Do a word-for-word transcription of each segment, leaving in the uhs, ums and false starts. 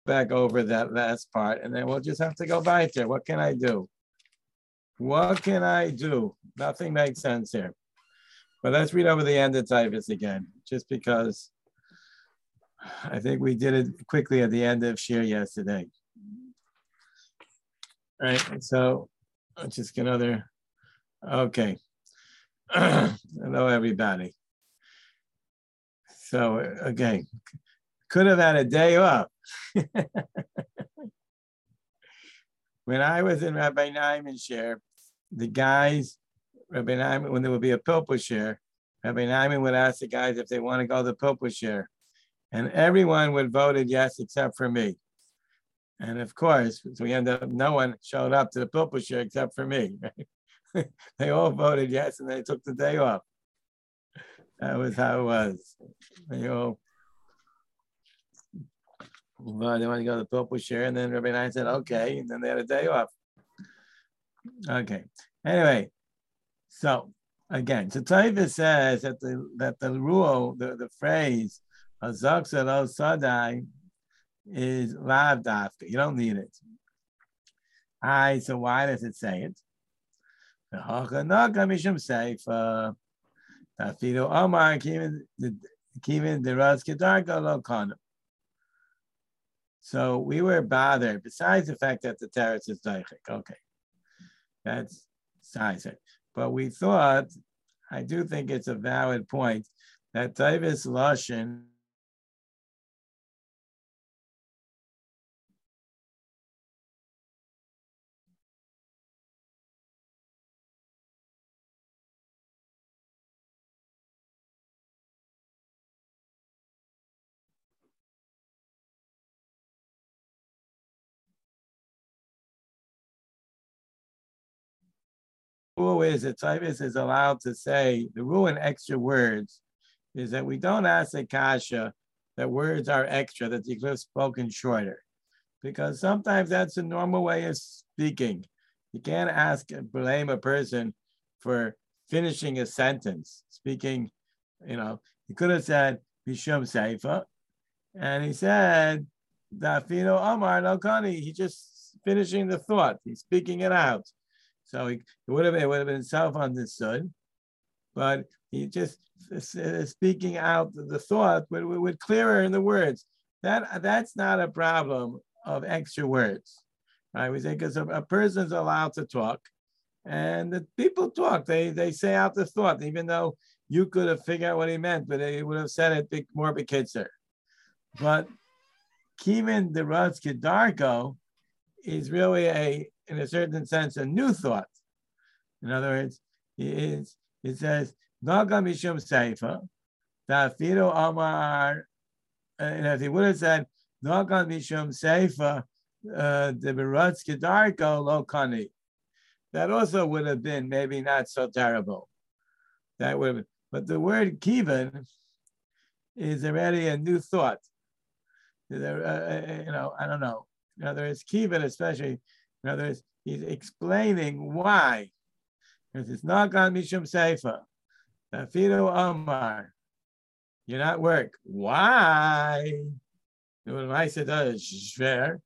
back over that last part, and then we'll just have to go by there. What can I do? What can I do? Nothing makes sense here. But let's read over the end of Taivas again, just because I think we did it quickly at the end of Shir yesterday. All right, so let's just get another, okay. Hello, everybody. So, okay, could have had a day off. When I was in Rabbi Naiman's share, the guys, Rabbi Naiman, when there would be a Pilpul share, Rabbi Naiman would ask the guys if they want to go to the Pilpul share. And everyone would voted yes, except for me. And of course, so we ended up, no one showed up to the Pilpul share except for me. Right? They all voted yes, and they took the day off. That was how it was. They all, well, they want to go to the Pilpul share, and then Rabbi Naiman said, okay, and then they had a day off. Okay. Anyway, so again, so Taiva says that the that the rule, the, the phrase Azaksa lo Sadai is lav dafka. You don't need it. Aye, so why does it say it? The Hachanaka Mishum Seifa Tafido Omar Kivin the Kivin the Raz Kedarka lo Kana. So we were bothered, besides the fact that the terrace is daichik. Okay. That's size it. But we thought, I do think it's a valid point, that Taivis Lashon rule is that Taivis is allowed to say, the rule in extra words is that we don't ask a kasha that words are extra, that you could have spoken shorter. Because sometimes that's a normal way of speaking. You can't ask, blame a person for finishing a sentence, speaking, you know, he could have said, Bishum Seifa, and he said, Dafino Omar no Kani, he's just finishing the thought, he's speaking it out. So he, it would have been, it would have been self-understood, but he just uh, speaking out the thought would, would clearer in the words. That that's not a problem of extra words, right? We say because a, a person's allowed to talk, and the people talk. They they say out the thought, even though you could have figured out what he meant, but they would have said it big, more bekitzer. But Kivin the Raz Kedarko is really a, in a certain sense, a new thought. In other words, it, it says, Naga Mishum Seifa, Tafido Amar, and if he would have said, Naga Mishum Seifa, the Beratz Kedarko Lo Kani, that also would have been maybe not so terrible. That would have been, but the word Kivin is already a new thought. There, uh, you know, I don't know. In other words, Kivin especially, in other words, he's explaining why. Because it's not Gan Mishum Seifa. Tafido Omar. You're not work. Why? When I said that it's fair.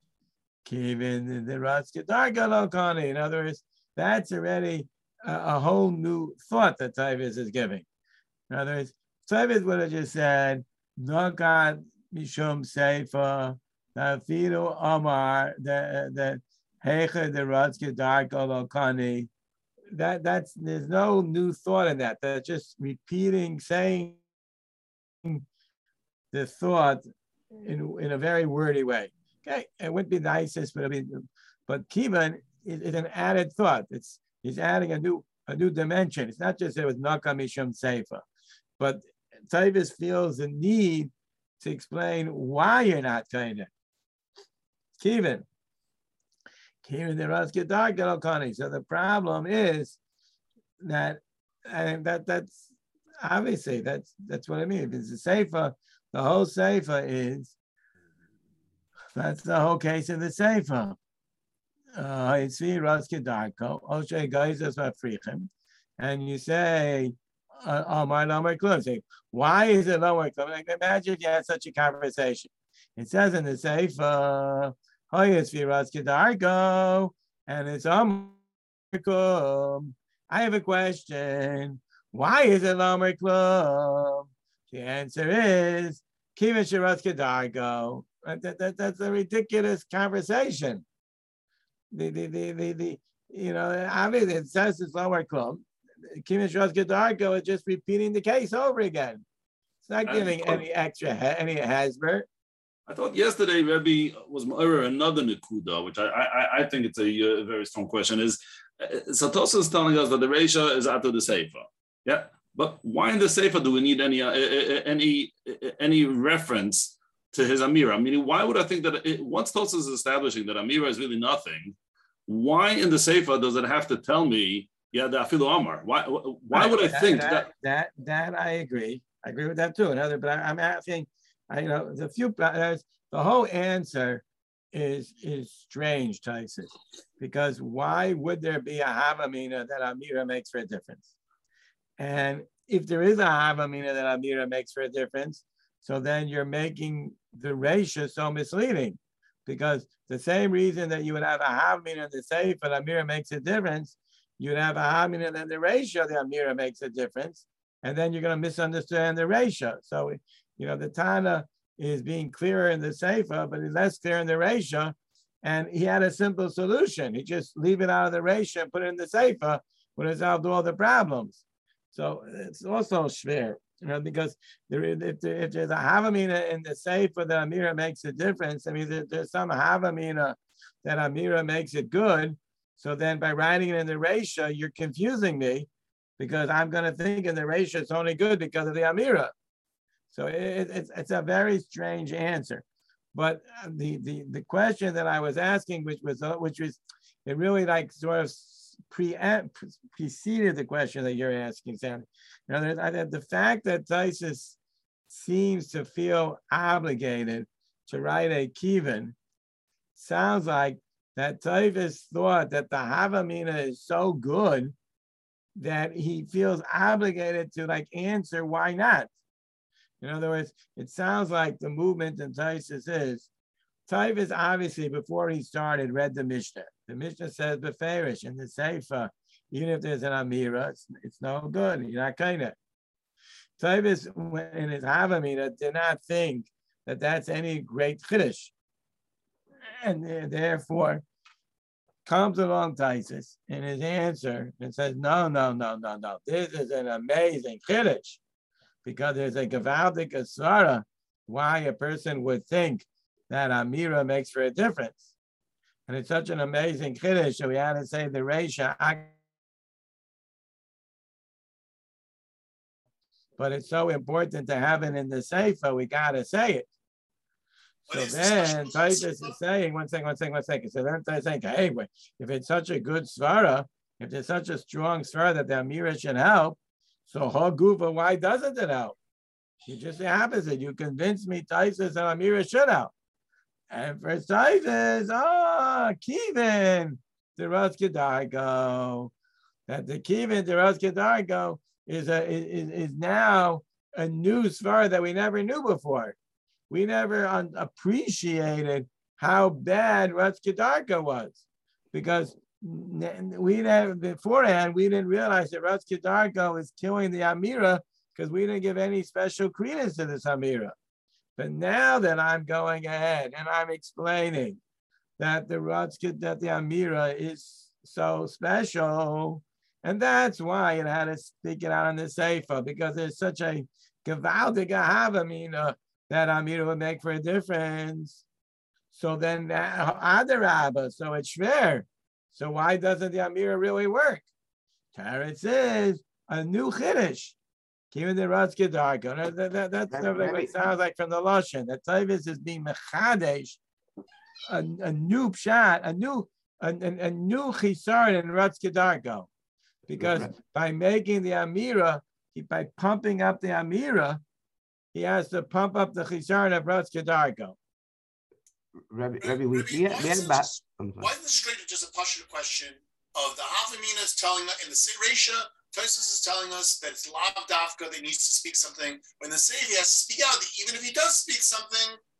Kivin the Raz Kedarka Lo Kani. In other words, that's already a, a whole new thought that Taivas is giving. In other words, Taivas would have just said, not God Mishum Seifa. Tafido Omar, the Heicha the Raz Kedarka Lo Kani. That that's there's no new thought in that. That's just repeating, saying the thought in, in a very wordy way. Okay, it wouldn't be the nicest, but it'd be, but Kivin is, is an added thought. It's he's adding a new a new dimension. It's not just it was Naka Mishum Seifa, but Taivas feels the need to explain why you're not saying it. Kivin. Kivin the Raz Kedarka Lo Kani. So the problem is that, and that that's obviously that's that's what I mean. If it's a Seifa, the whole Seifa is that's the whole case of the Seifa. Uh, it's the Raz Kedarko, Oshay Geizes Mafrichim, and you say, "Oh my Lomer Klum." Say, why is it Lomer Klum? Like, imagine if you had such a conversation. It says in the Sefer, Hoyas Firas Kedargo, and it's Amrikum. I have a question. Why is it Lamer Klum? The answer is Kiva Shiras Kedargo. That, that, that's a ridiculous conversation. The, the, the, the, the, you know, obviously it says it's Lamer Klum. Kiva Shiras Kedargo is just repeating the case over again. It's not giving thought, any extra, any hasber. I thought yesterday Rebbe was over another Nekuda, which I, I I think it's a, a very strong question. Is uh, Satosa is telling us that the Reisha is after the Sefer, yeah. But why in the Sefer do we need any uh, any any reference to his Amira? Meaning, why would I think that it, once Tosa is establishing that Amira is really nothing, why in the Sefer does it have to tell me, yeah, the Afilu Amar? Why why would I that, think that, that that that I agree. I agree with that too. Another, but I, I'm asking. I, you know, the few the whole answer is is strange, Tyson, because why would there be a havamina that Amira makes for a difference? And if there is a havamina that Amira makes for a difference, so then you're making the ratio so misleading, because the same reason that you would have a havamina in the seif but Amira makes a difference, you'd have a havamina in the ratio that Amira makes a difference, and then you're going to misunderstand the ratio. So. You know, the Tana is being clearer in the Seifa, but he's less clear in the Reisha. And he had a simple solution. He just leave it out of the Reisha and put it in the Seifa, would have solved all the problems. So it's also schwer, you know, because there, if, there, if there's a Havamina in the Seifa that Amira makes a difference, I mean, there, there's some Havamina that Amira makes it good. So then by writing it in the Reisha, you're confusing me, because I'm going to think in the Reisha it's only good because of the Amira. So it, it's it's a very strange answer, but the, the the question that I was asking, which was which was, it really like sort of pre preceded the question that you're asking, Sam. You know, I, the fact that Taisus seems to feel obligated to write a kivin sounds like that Taisus thought that the Havamina is so good that he feels obligated to like answer why not. In other words, it sounds like the movement in Taisus is, Taisus obviously before he started read the Mishnah. The Mishnah says beferish in the Seifa, even if there's an Amira, it's, it's no good. You're not kind of. Taisus in his Havamina did not think that that's any great chiddush, and therefore comes along Taisus in his answer and says, no, no, no, no, no. This is an amazing chiddush. Because there's a Gavaldik Asara, why a person would think that Amira makes for a difference. And it's such an amazing Kiddush, so we had to say the Reisha. But it's so important to have it in the Sefer, we got to say it. So then Taisus is saying, one second, one second, one second. So then Taisus is saying, hey, wait, if it's such a good Svara, if there's such a strong Svara that the Amira should help, so Hagufa, why doesn't it help? You just the opposite. You convinced me Taisus and Amira should help. And for Taisus, oh, Kivin, the Rosh Kedargo. That the Kivin, the Rosh Kedargo is a is, is now a new svara that we never knew before. We never un- appreciated how bad Rosh Kedargo was, because we never beforehand we didn't realize that Rosh Kedargo is killing the Amira because we didn't give any special credence to this Amira. But now that I'm going ahead and I'm explaining that the Rosh that the Amira is so special, and that's why it had to speak it out in the Sefer, because there's such a gewaltige Havamina that Amira would make for a difference. So then Adarabba, so it's schwer. So why doesn't the Amira really work? Teretz is a new Chiddush. Even the Rosh Kedargo. That, that, that's that, what it sounds like from the Lashon. That Tavis is being mechadesh, a, a new pshat, a new a, a, a new chisar in Rosh Kedargo. Because right. by making the Amira, he, by pumping up the Amira, he has to pump up the chisar of Rosh Kedargo. Rabbi, Rabbi, we, we, why, we had isn't about, just, why isn't this straight just a pashut question of the Havamina is telling us in the Reisha, Tosus is telling us that it's lav dafka that he needs to speak something. When the Seif he has to speak out, even if he does speak something,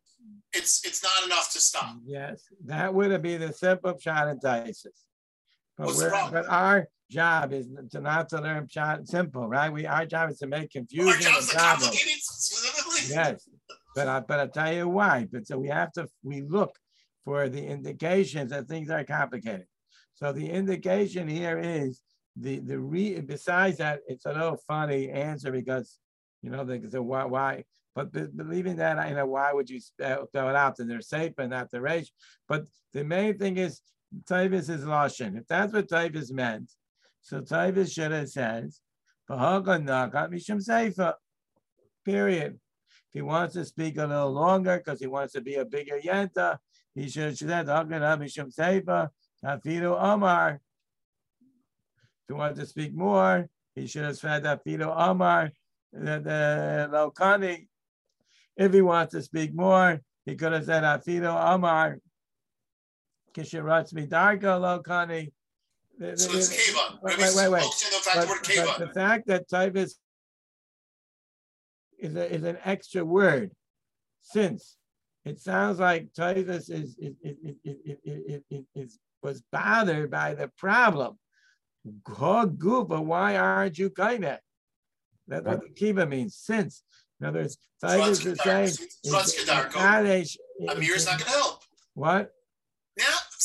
it's it's not enough to stop. Yes, that would be the simple pshat and taisus. But What's the we're problem? but our job is to not to learn pshat simple, right? We our job is to make confusion. Our job is and to problems. complicate it specifically. Yes, but I but I tell you why. But so we have to we look for the indications that things are complicated. So the indication here is the the re. Besides that, it's a little funny answer because you know the, the why why. But be, believing that, you know, why would you spell, spell it out? And they're safe and not the resh. But the main thing is Tavis is lashon. If that's what Tavis meant, so Tavis should have said, mishum seifa. Period. If he wants to speak a little longer because he wants to be a bigger yenta, he should have said, mishum seifa, afidu Omar. If he wants to speak more, he should have said afidu Omar, the, the Lokani. If he wants to speak more, he could have said afidu Omar. Kishiratz midarka Lokani. So it's keva. Wait, wait, wait. wait. The fact, but, but the fact that Tavis is, a, is an extra word, since it sounds like Tavis is, is, is, is, is, is, is was bothered by the problem. But why aren't you kind of? That's what the kiva means. Since, in other words, Tavis is saying, Amir's not going to help. What? Now,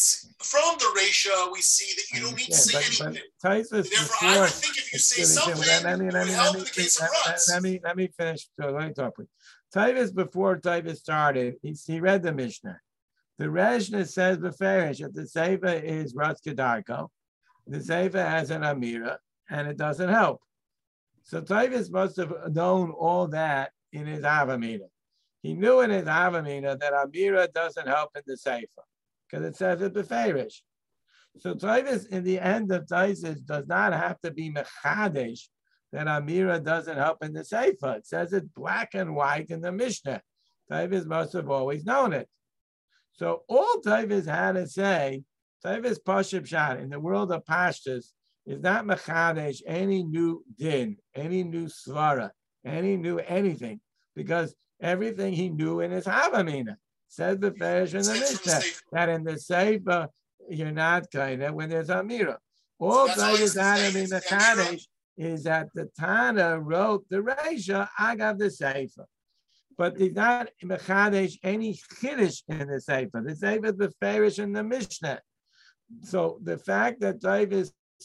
from the ratio, we see that you don't need to say but, anything. But Therefore, before, I would think if you say something, let me, it let would me, help let me, in the case of let, Rutz. let me let me finish. So let me talk with Tavis. Before Tavis started, he, he read the Mishnah. The Reshna says beferish that the Seifa is Rutz Kedarko. The Seifa has an Amira, and it doesn't help. So Tavis must have known all that in his Avamina. He knew in his Avamina that Amira doesn't help in the Seifa, because it says it beferish. So Tavis in the end of Taisis does not have to be mechadesh that Amira doesn't help in the Seifa. It says it black and white in the Mishnah. Tavis must have always known it. So all Tavis had to say, Tavis Pashib Shan in the world of Pashtas is not mechadesh any new din, any new svara, any new anything, because everything he knew in his Havamina says the Ferish in the Mishnah that in the Seifa you're not kind of when there's Amira. All so Tavis had in the Kadesh is that the Tana wrote the Reisha, I got the Seifa. But there's not Mechadesh any Chiddush in the Seifa. The Seifa is the Ferish in the Mishnah. So the fact that Tavis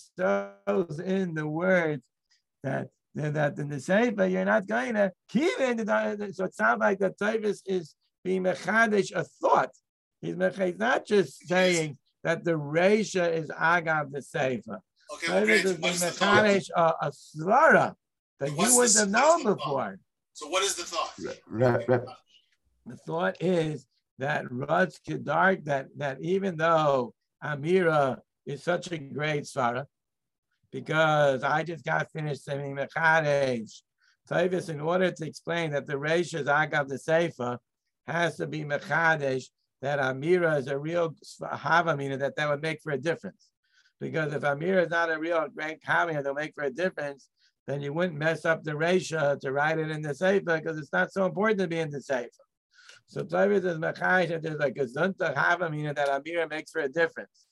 throws in the words that that in the Seifa you're not going to keep in, so it sounds like that Tavis is being Mechadesh a thought. He's, he's not just saying that the Reisha is Agav the Seifa. Okay, well, Tavis is being Mechadesh a, a svara that you wouldn't the, have known before. So what is the thought? Right, right. The thought is that Rutz Kedark, that, that even though Amira is such a great svara, because I just got finished saying Mechadesh, Tavis, in order to explain that the Reisha is Agav the Seifa, has to be Mechadesh, that Amira is a real Havamina, that that would make for a difference. Because if Amira is not a real great Havamina, that'll make for a difference, then you wouldn't mess up the Reisha to write it in the Seifa, because it's not so important to be in the Seifa. So Tavis is Mechadesh, that there's like a Zunta Havamina that Amira makes for a difference.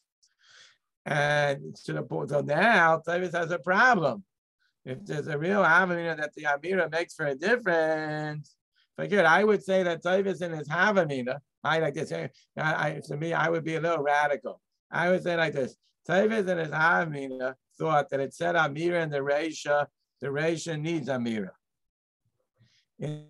And to the point, so now Tavis has a problem. If there's a real Havamina that the Amira makes for a difference, forget, I would say that Tavis in his Havamina, I like to say, I, I, to me, I would be a little radical. I would say like this, Tavis in his Havamina thought that it said Amira in the Reisha, the Reisha needs Amira. In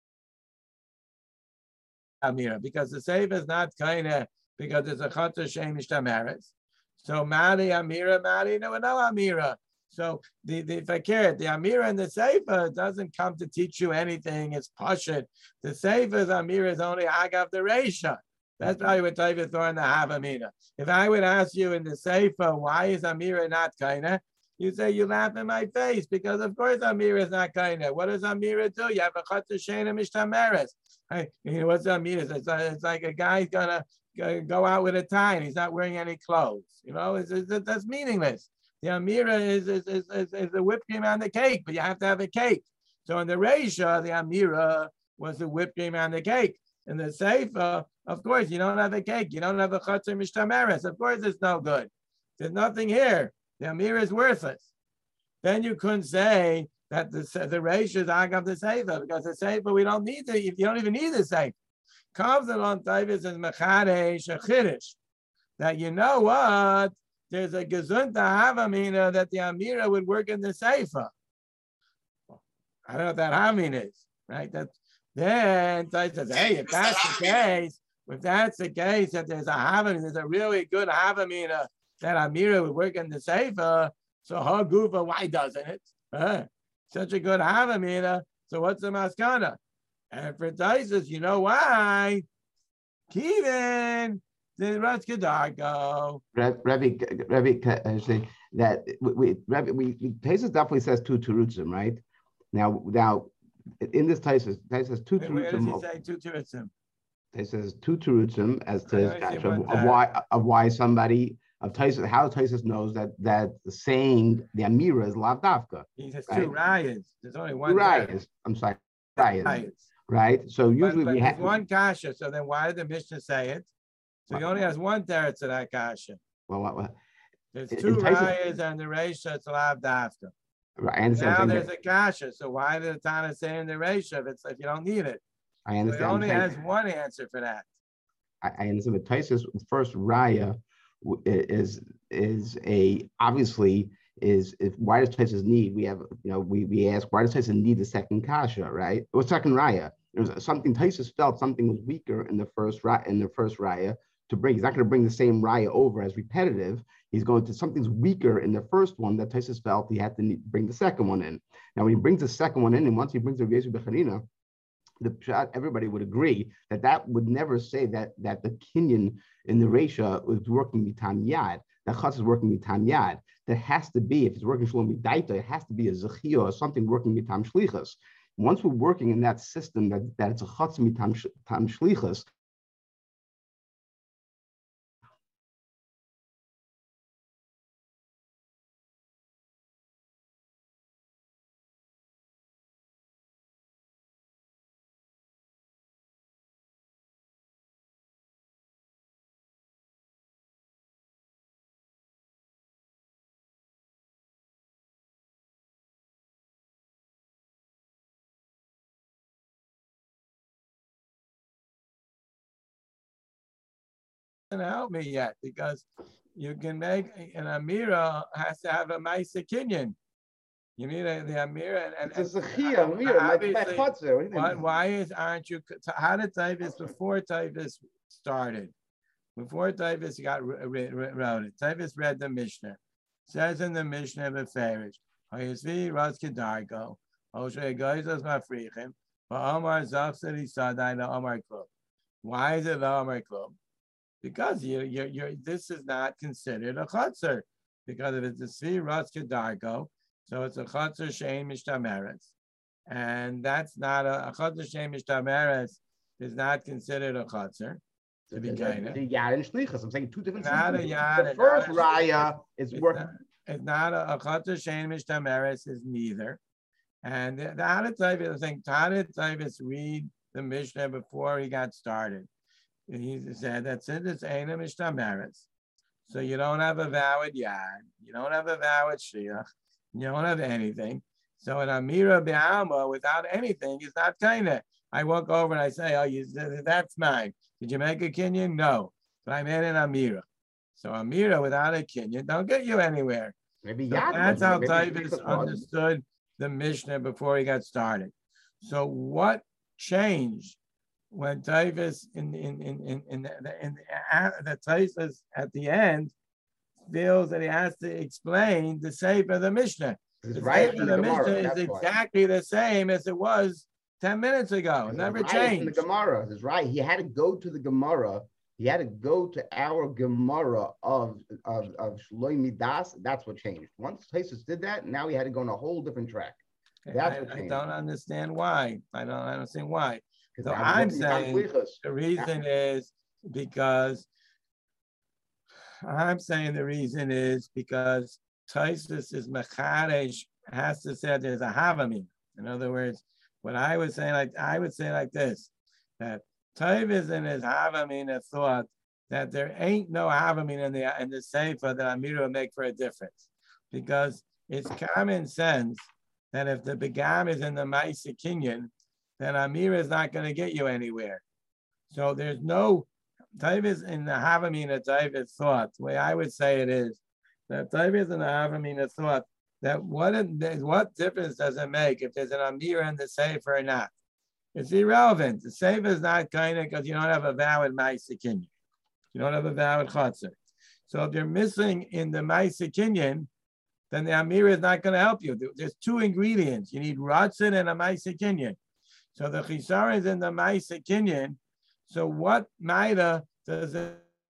Amira, because the Seifa is not kind of, because it's a Chatzah Shemish Tamaris. So Mari Amira, Mari, no, no Amira. So the the fakir, the Amira and the Seifa doesn't come to teach you anything. It's Pashut. The Seifa's Amira is only Agav the Reisha. That's probably what Tavis thought in the Havamina. If I would ask you in the Seifa, why is Amira not kinda? You say you laugh in my face because of course Amira is not kinda. What does Amira do? You have a Chatzah Shena Mishtameres. You know what's Amira? It's, it's like a guy's gonna go out with a tie and he's not wearing any clothes. You know, it's, it's, that's meaningless. The Amira is, is, is, is, is the whipped cream on the cake, but you have to have a cake. So in the Reisha, the Amira was the whipped cream on the cake. in the Seifa, of course, you don't have a cake. You don't have a Chatzar Mishtameres. Of course, it's no good. There's nothing here. The Amira is worthless. Then you couldn't say that the the ratio is Agav the Seifa, because the Seifa, we don't need the, you don't even need the Seifa. Comes along Tavis and Mechadesh, a Chiddush, that you know what? There's a Gezunta Havamina that the Amira would work in the Seifa. I don't know what that Havamina is, right? That, then Tais says, hey, if that's the case, if that's the case, that there's a Havamina, there's a really good Havamina that Amira would work in the Seifa, so Hagufa, why doesn't it? Huh? Such a good Havamina, so what's the Maskana? And for Taisus, you know why? Kevin, the Rosh Kedarko. Rabbi, Rabbi, say that we, Rabbi, we, Taisus definitely says two terutzim, right? Now, now, in this Taisus, Taisus says two terutzim. Where does he say two terutzim? Taisus says two terutzim as to his of, of why of why somebody of Taisus, how Taisus knows that that the saying the Amira is lav dafka. He says right? two rayas. There's only one. Two rayas. I'm sorry, rayas. Rayas. Right. So usually but, but we have one kasha. So then why did the Mishnah say it? So he only has one teretz of that kasha. Well, what, what? There's two rayas and the reisha it's lav dafka. Right. I understand. Now there's a kasha. So why did the Tana say in the reisha if it's if you don't need it? I understand. So he only has one answer for that. I, I understand. But Taisus first raya is is a obviously is if why does Taisus need? We have you know we we ask why does Taisus need the second kasha, right? Or second raya. There was something Taisus felt something was weaker in the first in the first raya to bring. He's not going to bring the same raya over as repetitive. He's going to something's weaker in the first one that Taisus felt he had to need, bring the second one in. Now when he brings the second one in, and once he brings the Yesu Bechanina, the everybody would agree that that would never say that that the Kinyan in the Reisha was working mitam yad. That Chutz is working mitam yad. There has to be, if it's working shalom midaita, it has to be a zechiyah or something working mitam shlichus. Once we're working in that system that, that it's a Chutz mitam shlichus, Help me yet because you can make an Amira has to have a Maisa Kinyan. You need a, the Amira and, and it's a Zechiyah, Amira, why, why is aren't you how did Tavis before Tavis started? Before Tavis got wrote it, Tavis read the Mishnah. Says in the Mishnah Beferish, Hayesvi Raz Kedargo, Oshe Geizos Mafrichim, Omar Zafsari Sadai Omar Club. Why is it the Omar Club? Because you, you, you're, this is not considered a chutzner. Because if it's a Svi Raz Kedargo, so it's a chutzner Shein Mishtameres. And that's not a, a chutzner Shein Mishtameres is not considered a chutzner. To be kind of. The Yad and Shlichus. I'm saying two different not systems. A yad, the first Raya is working. It's not a, a chutzner Shein Mishtameres is neither. And the Tanit Tavis, I think Tanit Tavis read the Mishnah before he got started. He said that's it, it's Eina Mishtameres. So you don't have a valid yad, you don't have a valid shiach, you don't have anything. So an Amira Be'alma without anything is not kinda. I walk over and I say, oh, you, that's mine. Did you make a kinyan? No, but I made an Amira. So Amira without a kinyan don't get you anywhere. Maybe so yad. That's how Tavis understood the Mishnah before he got started. So what changed? When Tavis in in in in in the, in the, the Tavis at the end feels that he has to explain the Sefer of the Mishnah. The right Sefer of the, the Mishnah is exactly why. The same as it was ten minutes ago. It never right changed. In the Gemara, that's right. He had to go to the Gemara. He had to go to our Gemara of of of Shloi Midas. That's what changed. Once Tavis did that, now he had to go on a whole different track. That's I, what changed. I don't understand why. I don't I don't understand why. So I'm saying the reason is because I'm saying the reason is because Taisus is Mechadesh has to say there's a Havamim. In other words, what I would say like I would say like this, that Tavis in his Havamina thought that there ain't no Havamina in the in the Sefer that Amira will make for a difference, because it's common sense that if the Begam is in the Maisa Kinyan, then Amira is not going to get you anywhere. So there's no Tavis in the Havamina Tavis thought. The way I would say it is that Tavis in the Havamina thought that what what difference does it make if there's an Amira in the Sefer or not? It's irrelevant. The Sefer is not kind of because you don't have a valid Maisa Kinyan. You don't have a valid Chatzar. So if you're missing in the Maisa Kinyan, then the Amira is not going to help you. There's two ingredients. You need Ratzin and a Maisa Kinyan. So the Chisar is in the Maisa Kinyan. So what Maida does it?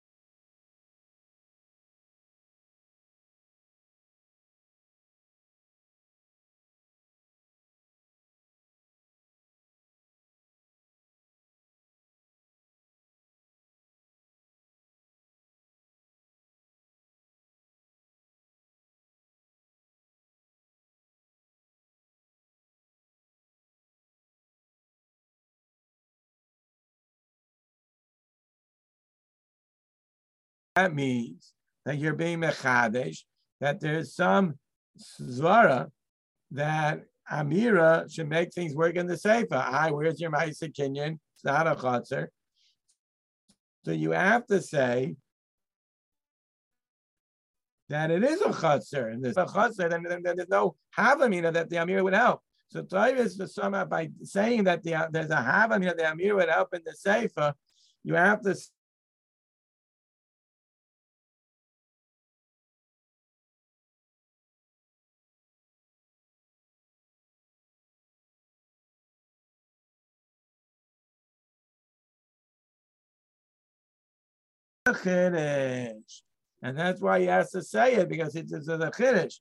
That means that you're being mechadesh, that there's some zvara that Amira should make things work in the Sefer. Hi, where's your Maisa Kinyan? It's not a Chatzar. So you have to say that it is a Chatzar. And there's a Chatzar, then, then, then there's no Havamina that the Amira would help. So Tavis, somehow by saying that the, there's a Havamina that the Amira would help in the Sefer, you have to Chiddush, and that's why he has to say it, because it's, it's a Chiddush.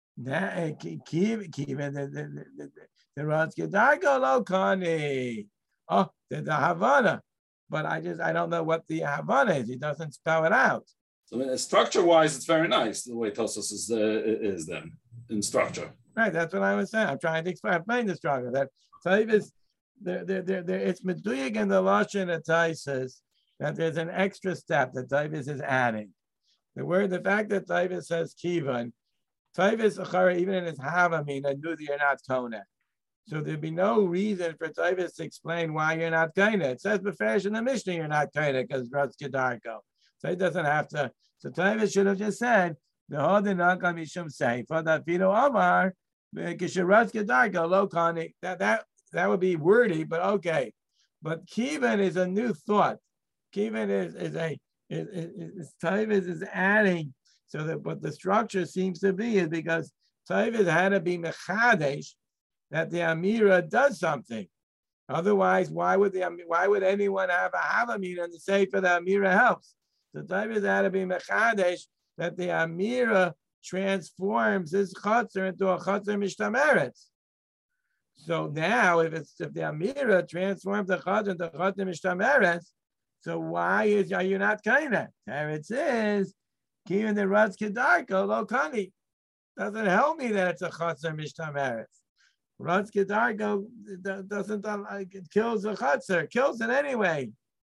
The Rosh Gedargo lo kani. Oh, there's a Havana, but I just I don't know what the Havana is. He doesn't spell it out. So I mean, structure-wise, it's very nice the way Tosfos is uh, is then in structure. Right, that's what I was saying. I'm trying to explain, explain the structure. That Tavis, there, there, there, there, it's meduyik in the lashon of Taisus that there's an extra step that Tavis is adding. The word, the fact that Tavis says kivan, Tavis achara, even in his havamin, I knew that you're not kona. So there'd be no reason for Tavis to explain why you're not kona. It says beferish in the Mishnah you're not kona because Rosh Gedargo. So he doesn't have to. So Tavis should have just said the hodinaka mishum seifa that Vito Amar kisharosh Gedargo lo kani. That that that would be wordy, but okay. But kivan is a new thought. Kivan is, is a is, is, is Tavis is adding, so that what the structure seems to be is because Tavis had to be mechadesh that the Amira does something. Otherwise, why would the why would anyone have a Havamina and say for the Amira helps? So Tavis had to be mechadesh that the Amira transforms his chutzner into a chutzner mishtameretz. So now, if it's if the Amira transforms the chutzner into a chutzner mishtameretz, so why is are you not kinda? There it says, even the Rosh Gedargo lo kani. Doesn't help me that it's a chutzner mishtameretz. Rosh Gedargo doesn't like it kills the chutzner, kills it anyway.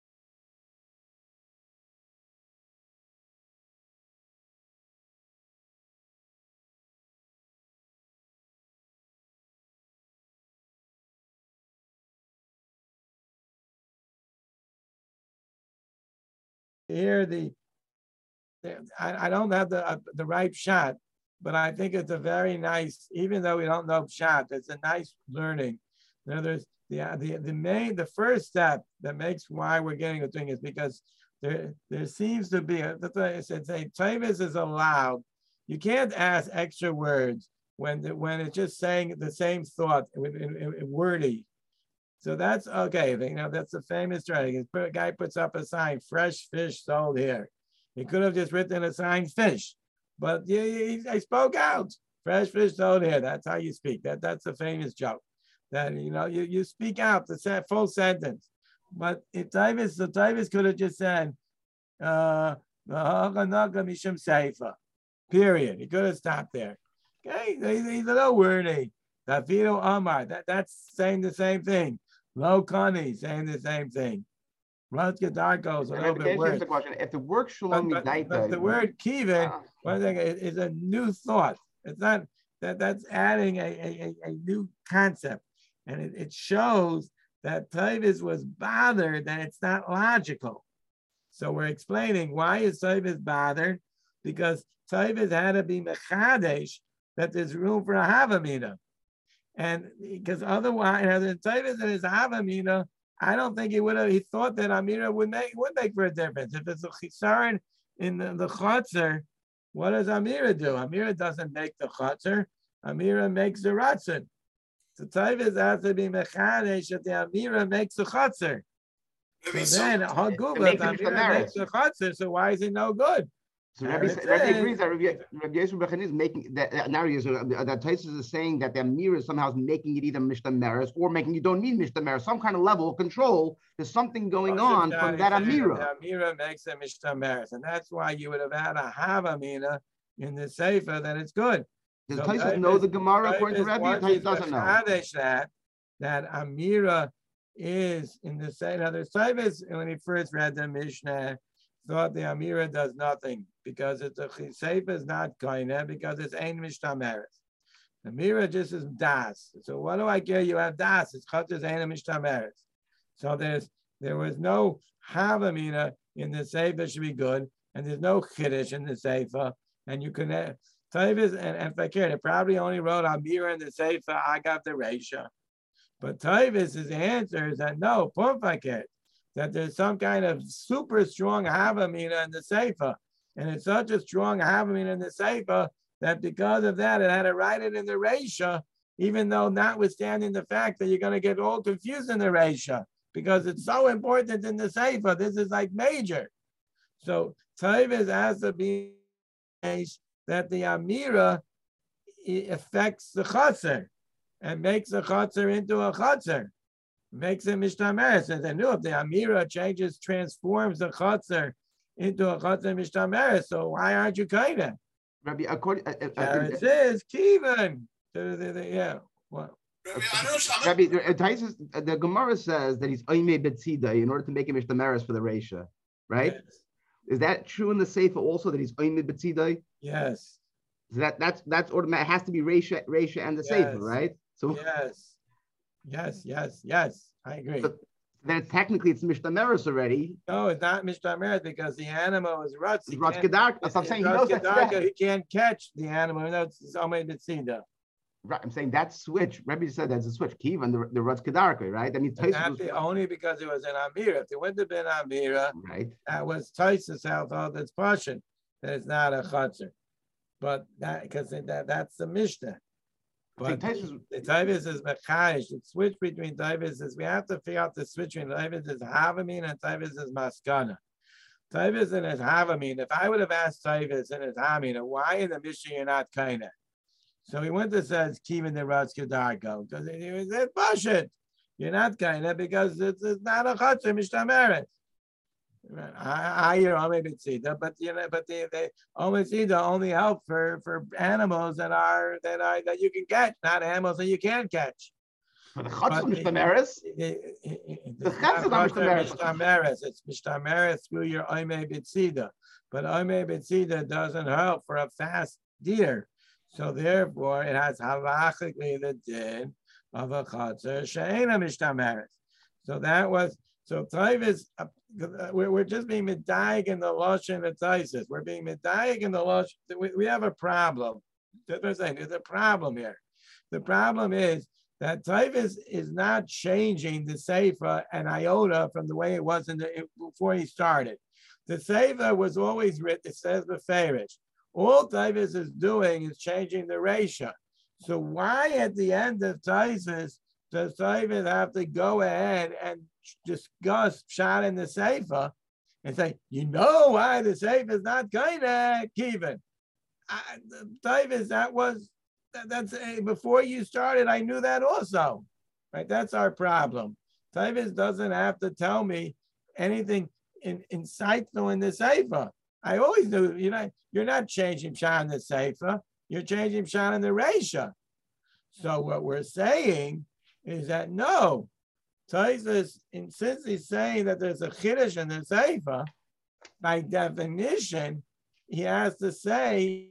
Here the, the I, I don't have the uh, the right shot, but I think it's a very nice, even though we don't know shot, it's a nice learning. You know, there's the the the main the first step that makes why we're getting a thing is because there there seems to be a, that's why I said say Tavis is allowed. You can't ask extra words when the, when it's just saying the same thought in, in, in wordy. So that's okay. You know, that's a famous strategy. A guy puts up a sign, fresh fish sold here. He could have just written a sign, fish. But yeah, he, I spoke out. Fresh fish sold here. That's how you speak. That, that's a famous joke. That, you know, you, you speak out the full sentence. But if Tavis, so Tavis could have just said, uh, period. He could have stopped there. Okay, he's a little wordy. Davido Amar, that, that's saying the same thing. Lo Kani, saying the same thing. Rutz Gedarko is a little bit worse. The question. If the word But, Shalom but, Midaita, but the word Kivan, uh, one thing is, is a new thought. It's not that that's adding a, a, a new concept. And it, it shows that Tavis was bothered that it's not logical. So we're explaining why is Tavis bothered? Because Tavis had to be Mechadesh, that there's room for a Havamina. And because otherwise, you know, the Tavis and his Havamina, I don't think he would have, he thought that Amira would make would make for a difference. If it's a Chisaron in the, the Chotzer, what does Amira do? Amira doesn't make the Chotzer, Amira makes the Ratzin. So Tavis has to be Mechadesh that the Amira makes the Chotzer. So then, Hagula, Amira makes the Chotzer, so why is it no good? So Rabbi, Rabbi agrees that Rabbi, Rabbi Yeshua Bechani is making that that narrative that, that Taisus is saying that the Amir is somehow making it either Mishtameres or making you don't need Mishtameres, some kind of level of control. There's something going on from that Amira. The Amira makes a Mishtameres, and that's why you would have had a Havamina in the Sefer that it's good. Does so Taisus know the Gemara according to Rabbi? Taisus doesn't know. That that Amira is in the same other Taisus when he first read the Mishnah. Thought the Amira does nothing because it's a Sefer is not Koine because it's Ein Mishtameres. The Amira just is Das. So what do I care? You have Das. It's Chatzis Ein Mishtameres. So there's there was no Havamina in the Sefer should be good, and there's no Kiddush in the Sefer, and you can have Tavis and and Fakir. They probably only wrote Amira in the Sefer. I got the Reisha, but Tavis's answer is that no, Pum Fakir. That there's some kind of super strong Havamina in the Sefer. And it's such a strong Havamina in the Sefer that because of that, it had to write it in the Reisha, even though notwithstanding the fact that you're going to get all confused in the Reisha, because it's so important in the Sefer. This is like major. So Tavis has to be that the Amira affects the Chatzar and makes the Chatzar into a Chatzar. Makes it Mishtameres. And they knew if the Amira changes, transforms the Chatzar into a Chatzar Mishtameres. So why aren't you kind of? Rabbi, according, uh, uh, uh, it says Kivan. Yeah. Well, Rabbi, the, the Gemara says that he's Oime Betzida in order to make him Mishtameres for the Reisha, right? Yes. Is that true in the Sefer also that he's Oime Betzida? Yes. So that that's that's automatic. It has to be Reisha, Reisha and the yes. Sefer, right? So yes. Yes, yes, yes, I agree. So then technically it's Mishtameres already. No, it's not Mishtameres because the animal is Rutz. Rutz Gedarka. That's what I'm saying. He knows that's that. He can't catch the animal. No, it's only the Tzida. Right, I'm saying that switch. Rebbe said that's a switch. Kivan, the, the Rutz Gedarka, right? That means Taisus was... only because it was an Amira. If it wouldn't have been Amira, right? That was Taisus out all this portion. That it's not a Chatzar. But that because that, that's the Mishnah. But the Tavis is Mechayish. The switch between Tavis is we have to figure out the switch between Tavis is Havamin and Tavis is Maskana. Tavis and his Havamin. If I would have asked Tavis and his Hamina, why in the Mishnah you're not Kaina? So he went to says Kivin the Rutz Gedarko because he was said bullshit. You're not Kaina because it's, it's not a Chatzar Mishtameres. I hear Ome B'tzida, but you know, but the the Ome B'tzida only help for for animals that are that are that you can catch, not animals that you can't catch. But the Chatzar Mishtameres, the Chatzar Mishtameres, it's Mishtameres through your Ome B'tzida, but Ome B'tzida doesn't help for a fast deer, so therefore it has halachically the din of a Chatzar she'ena Mishtameres. So that was so Tavis. Uh, We're, we're just being medayik in the lashon of Taisus. We're being medayik in the lashon. We, we have a problem. They're saying there's a problem here. The problem is that Tavis is not changing the sefer and iota from the way it was in the before he started. The sefer was always written. It says beferish. All Tavis is doing is changing the reisha. So why at the end of Taisus does Tavis have to go ahead and discuss Pshat in the Sefer and say, you know why the Sefer is not kinda Kivan? Tavis, that was that, that's uh, before you started. I knew that also, right? That's our problem. Tavis doesn't have to tell me anything in, insightful in the Sefer. I always knew, you know, you're not changing Pshat in the Sefer. You're changing Pshat in the Reisha. So what we're saying is that no. Tosfos, since he's saying that there's a chiddush in the Sefer, by definition, he has to say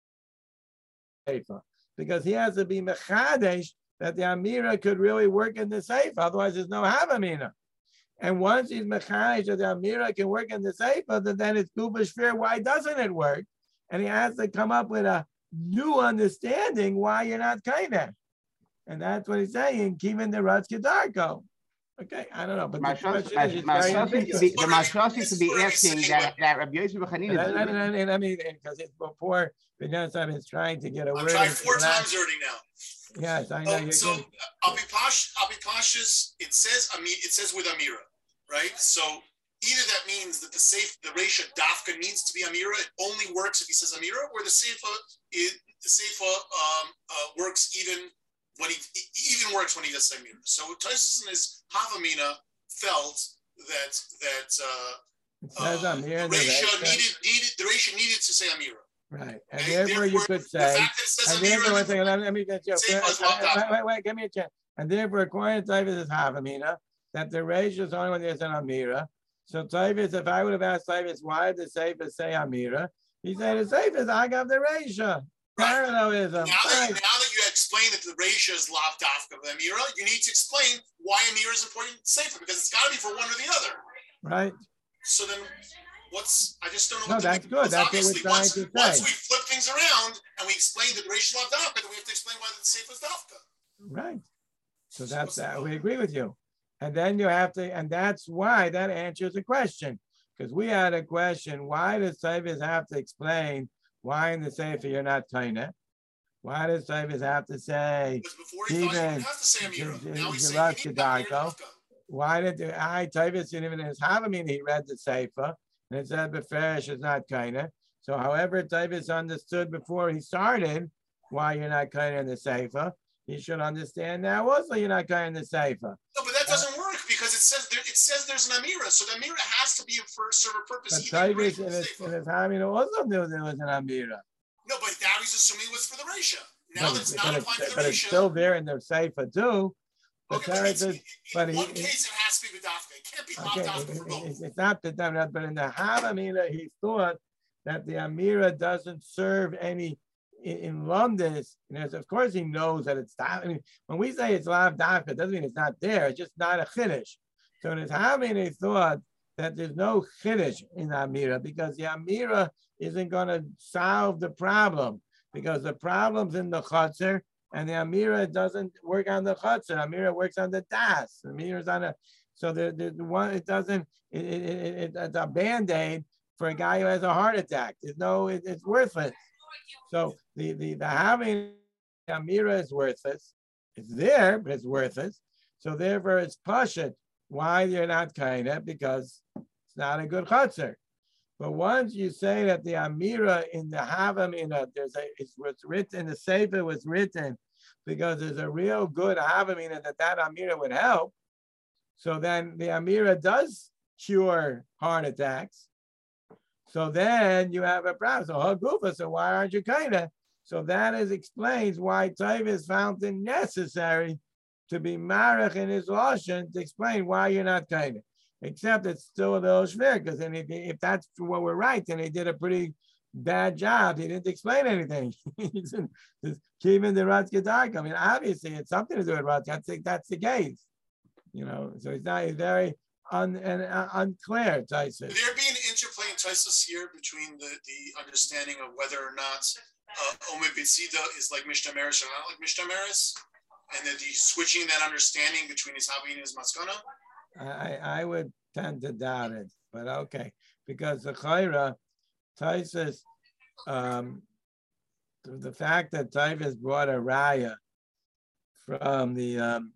Sefer, because he has to be mechadesh that the Amira could really work in the Sefer. Otherwise, there's no Havamina. And once he's mechadesh that the Amira can work in the Sefer, then, then it's Gubash fear. Why doesn't it work? And he has to come up with a new understanding why you're not kaineh. And that's what he's saying, keeping the Ratz Kedarko. Okay, I don't know, but My the shas question is, my it's very shas seems to ambiguous. be the Mashal seems to be asking that that Rabbi Yosef And Chanina. I, and, and, and I mean, because it's before the Yosef is trying to get a I've word. tried into four that. times already now. Yes, I know. Oh, You're so good. I'll be posh. I'll be cautious. It says Ami. It says with Amira, right? So either that means that the safe, the Reisha Dafka needs to be Amira. It only works if he says Amira, or the Seifa is the Seifa um, uh, works even when he even works when he does Amira. So Tosfos in his Havamina felt that that uh, It says uh, Amir in the the Reisha Reisha. needed needed the Reisha needed to say Amira. Right, and Okay? therefore you Therefore, could the say, fact that it says and therefore, one Amira, second, let let me get you. Seifa is Wait, locked wait, up. wait, wait, give me a chance. And therefore, according to Tavis is Havamina, that the Reisha is only when there's an Amira. So Tavis, if I would have asked Tavis, why did the Sefer say Amira? He said the Sefer is I got the Reisha. Parallelism. Now that, Right. now that you explain that the Reisha is lav dafka of Amira, you need to explain why Amira is important to Sefer, because it's got to be for one or the other. Right. So then, what's I just don't know. No, what that's to good. do. That's what we're Obviously, trying once, to say. once we flip things around and we explain that the Reisha is lav dafka, then we have to explain why the Sefer is dafka. Right. So that's that. We agree with you. And then you have to, and that's why that answers the question. Because we had a question, why does Tavis have to explain why in the Sefer you're not Taineh? Why does Tavis have to say, Because before he thought he even didn't have to say Amira. the- Now the- he's the saying Rav you need Amira Kedarko? dafka. why did the I Tavis didn't even in his Havamina, he read the Sefer, and it said Beferish is not Kaineh. So however Tavis understood before he started why you're not Kaineh in the Sefer, he should understand now also you're not Kaineh in the Sefer. No, but that doesn't work because it says there, it says there's an Amira, so the Amira has to be for a server purpose. But even Tavis in in the his, Sefer. in his Havamina also knew there was an Amira. No, but now he's assuming it was for the Reisha. Now But, that's it's, not but, applying it's, for but the it's Reisha. still there in the Sefer too. The Okay, but it's, Teretz in, is- in but he- one he- case it has to be with Dafka. It can't be Okay, Lav it- Dafka for it- both. it- it's not the David, but in the Havamina, he thought that the Amira doesn't serve any in, in London. You know, of course, he knows that it's. I mean, when we say it's Lav Dafka, it doesn't mean it's not there. It's just not a Chiddush. So in his Havamina, he thought that there's no Chiddush in the Amira because the Amira isn't going to solve the problem because the problem's in the Chutzer. And the Amira doesn't work on the Chutzer. Amira works on the Das. The Amira's on a, so the, the, the one, it doesn't, it, it, it, it, it's a Band-Aid for a guy who has a heart attack. There's no, it, it's worthless. So the, the, the having the Amira is worthless. It's there, but it's worthless. So therefore it's Pashut. Why you're not Kaineh? Because it's not a good Chutzer. But once you say that the Amira in the Havamina, there's a, it's what's written, the Sefer was written because there's a real good Havamina that that Amira would help. So then the Amira does cure heart attacks. So then you have a problem. So Hagufa, so why aren't you Kaineh? So that is explains why Tavis found it necessary to be Marach in his Lashon to explain why you're not Kaineh. Except it's still a little schwer, because then if, if that's what we're right, then he did a pretty bad job. He didn't explain anything. He's keeping the Ratz Gedark. I mean, obviously it's something to do with Ratz. I think that's the case. You know, so it's not, it's very un, and, uh, unclear, Tyson. Would there be an interplay in Tosfos here between the, the understanding of whether or not uh, Omer B'Tzida is like Mishnah Meres or not like Mishnah Meres? And then the switching that understanding between his Havamina and his Maskana? I, I would tend to doubt it, but okay, because the Chayra, Taisus, um, the fact that Tavis brought a raya from the um,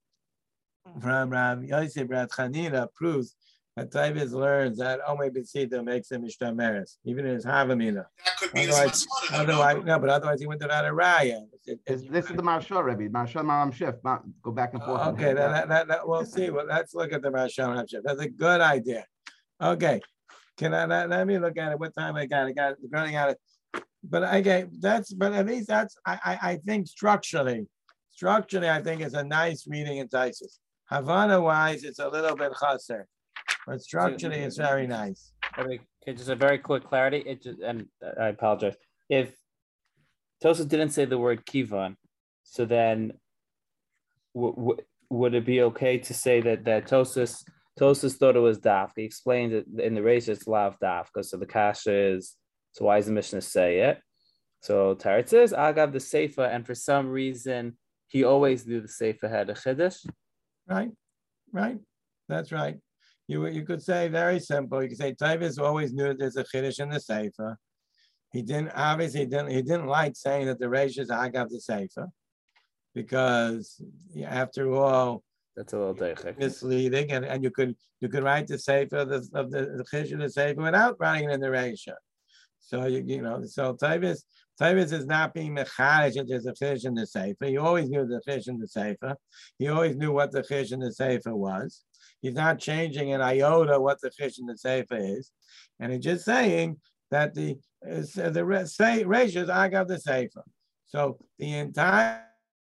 from Rav Yosef Rav Chanina proves that Tavis learns that Omer B'Tzida makes him Mishnah Meres, even in his Havamina. That could be his Otherwise, Maskana. otherwise, no, but otherwise he wouldn't have had a raya. It- it- This, this is the Marshal Rebbe, Marshal Maram Shif. Go back and forth. on Okay, that. that, that, that, we'll see. Well, let's look at the Rashon Hamshef. That's a good idea. Okay, can I let, let me look at it? What time I got? I got it running out of. But okay, that's but at least that's I I, I think structurally, structurally I think it's a nice reading in Taisus. Havana-wise, it's a little bit chasser, but structurally, it's very nice. Okay, just a very quick clarity. It just, and I apologize. If Tosfos didn't say the word kivan, so then w- w- would it be okay to say that that Tosfos Tosfos thought it was daf? He explained it in the Reish it's lav daf, because so the kasha is, so why does the Mishnah say it? So Teretz says Agav the Seifa, and for some reason he always knew the Seifa had a chiddush. Right, right, that's right. You you could say very simple. You could say Tavis always knew that there's a chiddush in the Seifa. He didn't obviously he didn't he didn't like saying that the Reish is Agav the Seifa, because after all, that's a little deichik. Misleading, and, and you could you could write the Seifa of the of the, the chiddush of the Seifa without writing it in the Reish. So you you know so Tavis Tavis is not being mechadish that there's a chiddush in the Seifa. He always knew the chiddush in the Seifa. He always knew what the chiddush in the Seifa was. He's not changing an iota what the chiddush in the Seifa is, and he's just saying that the uh, the say ratios I got the Seifa. So the entire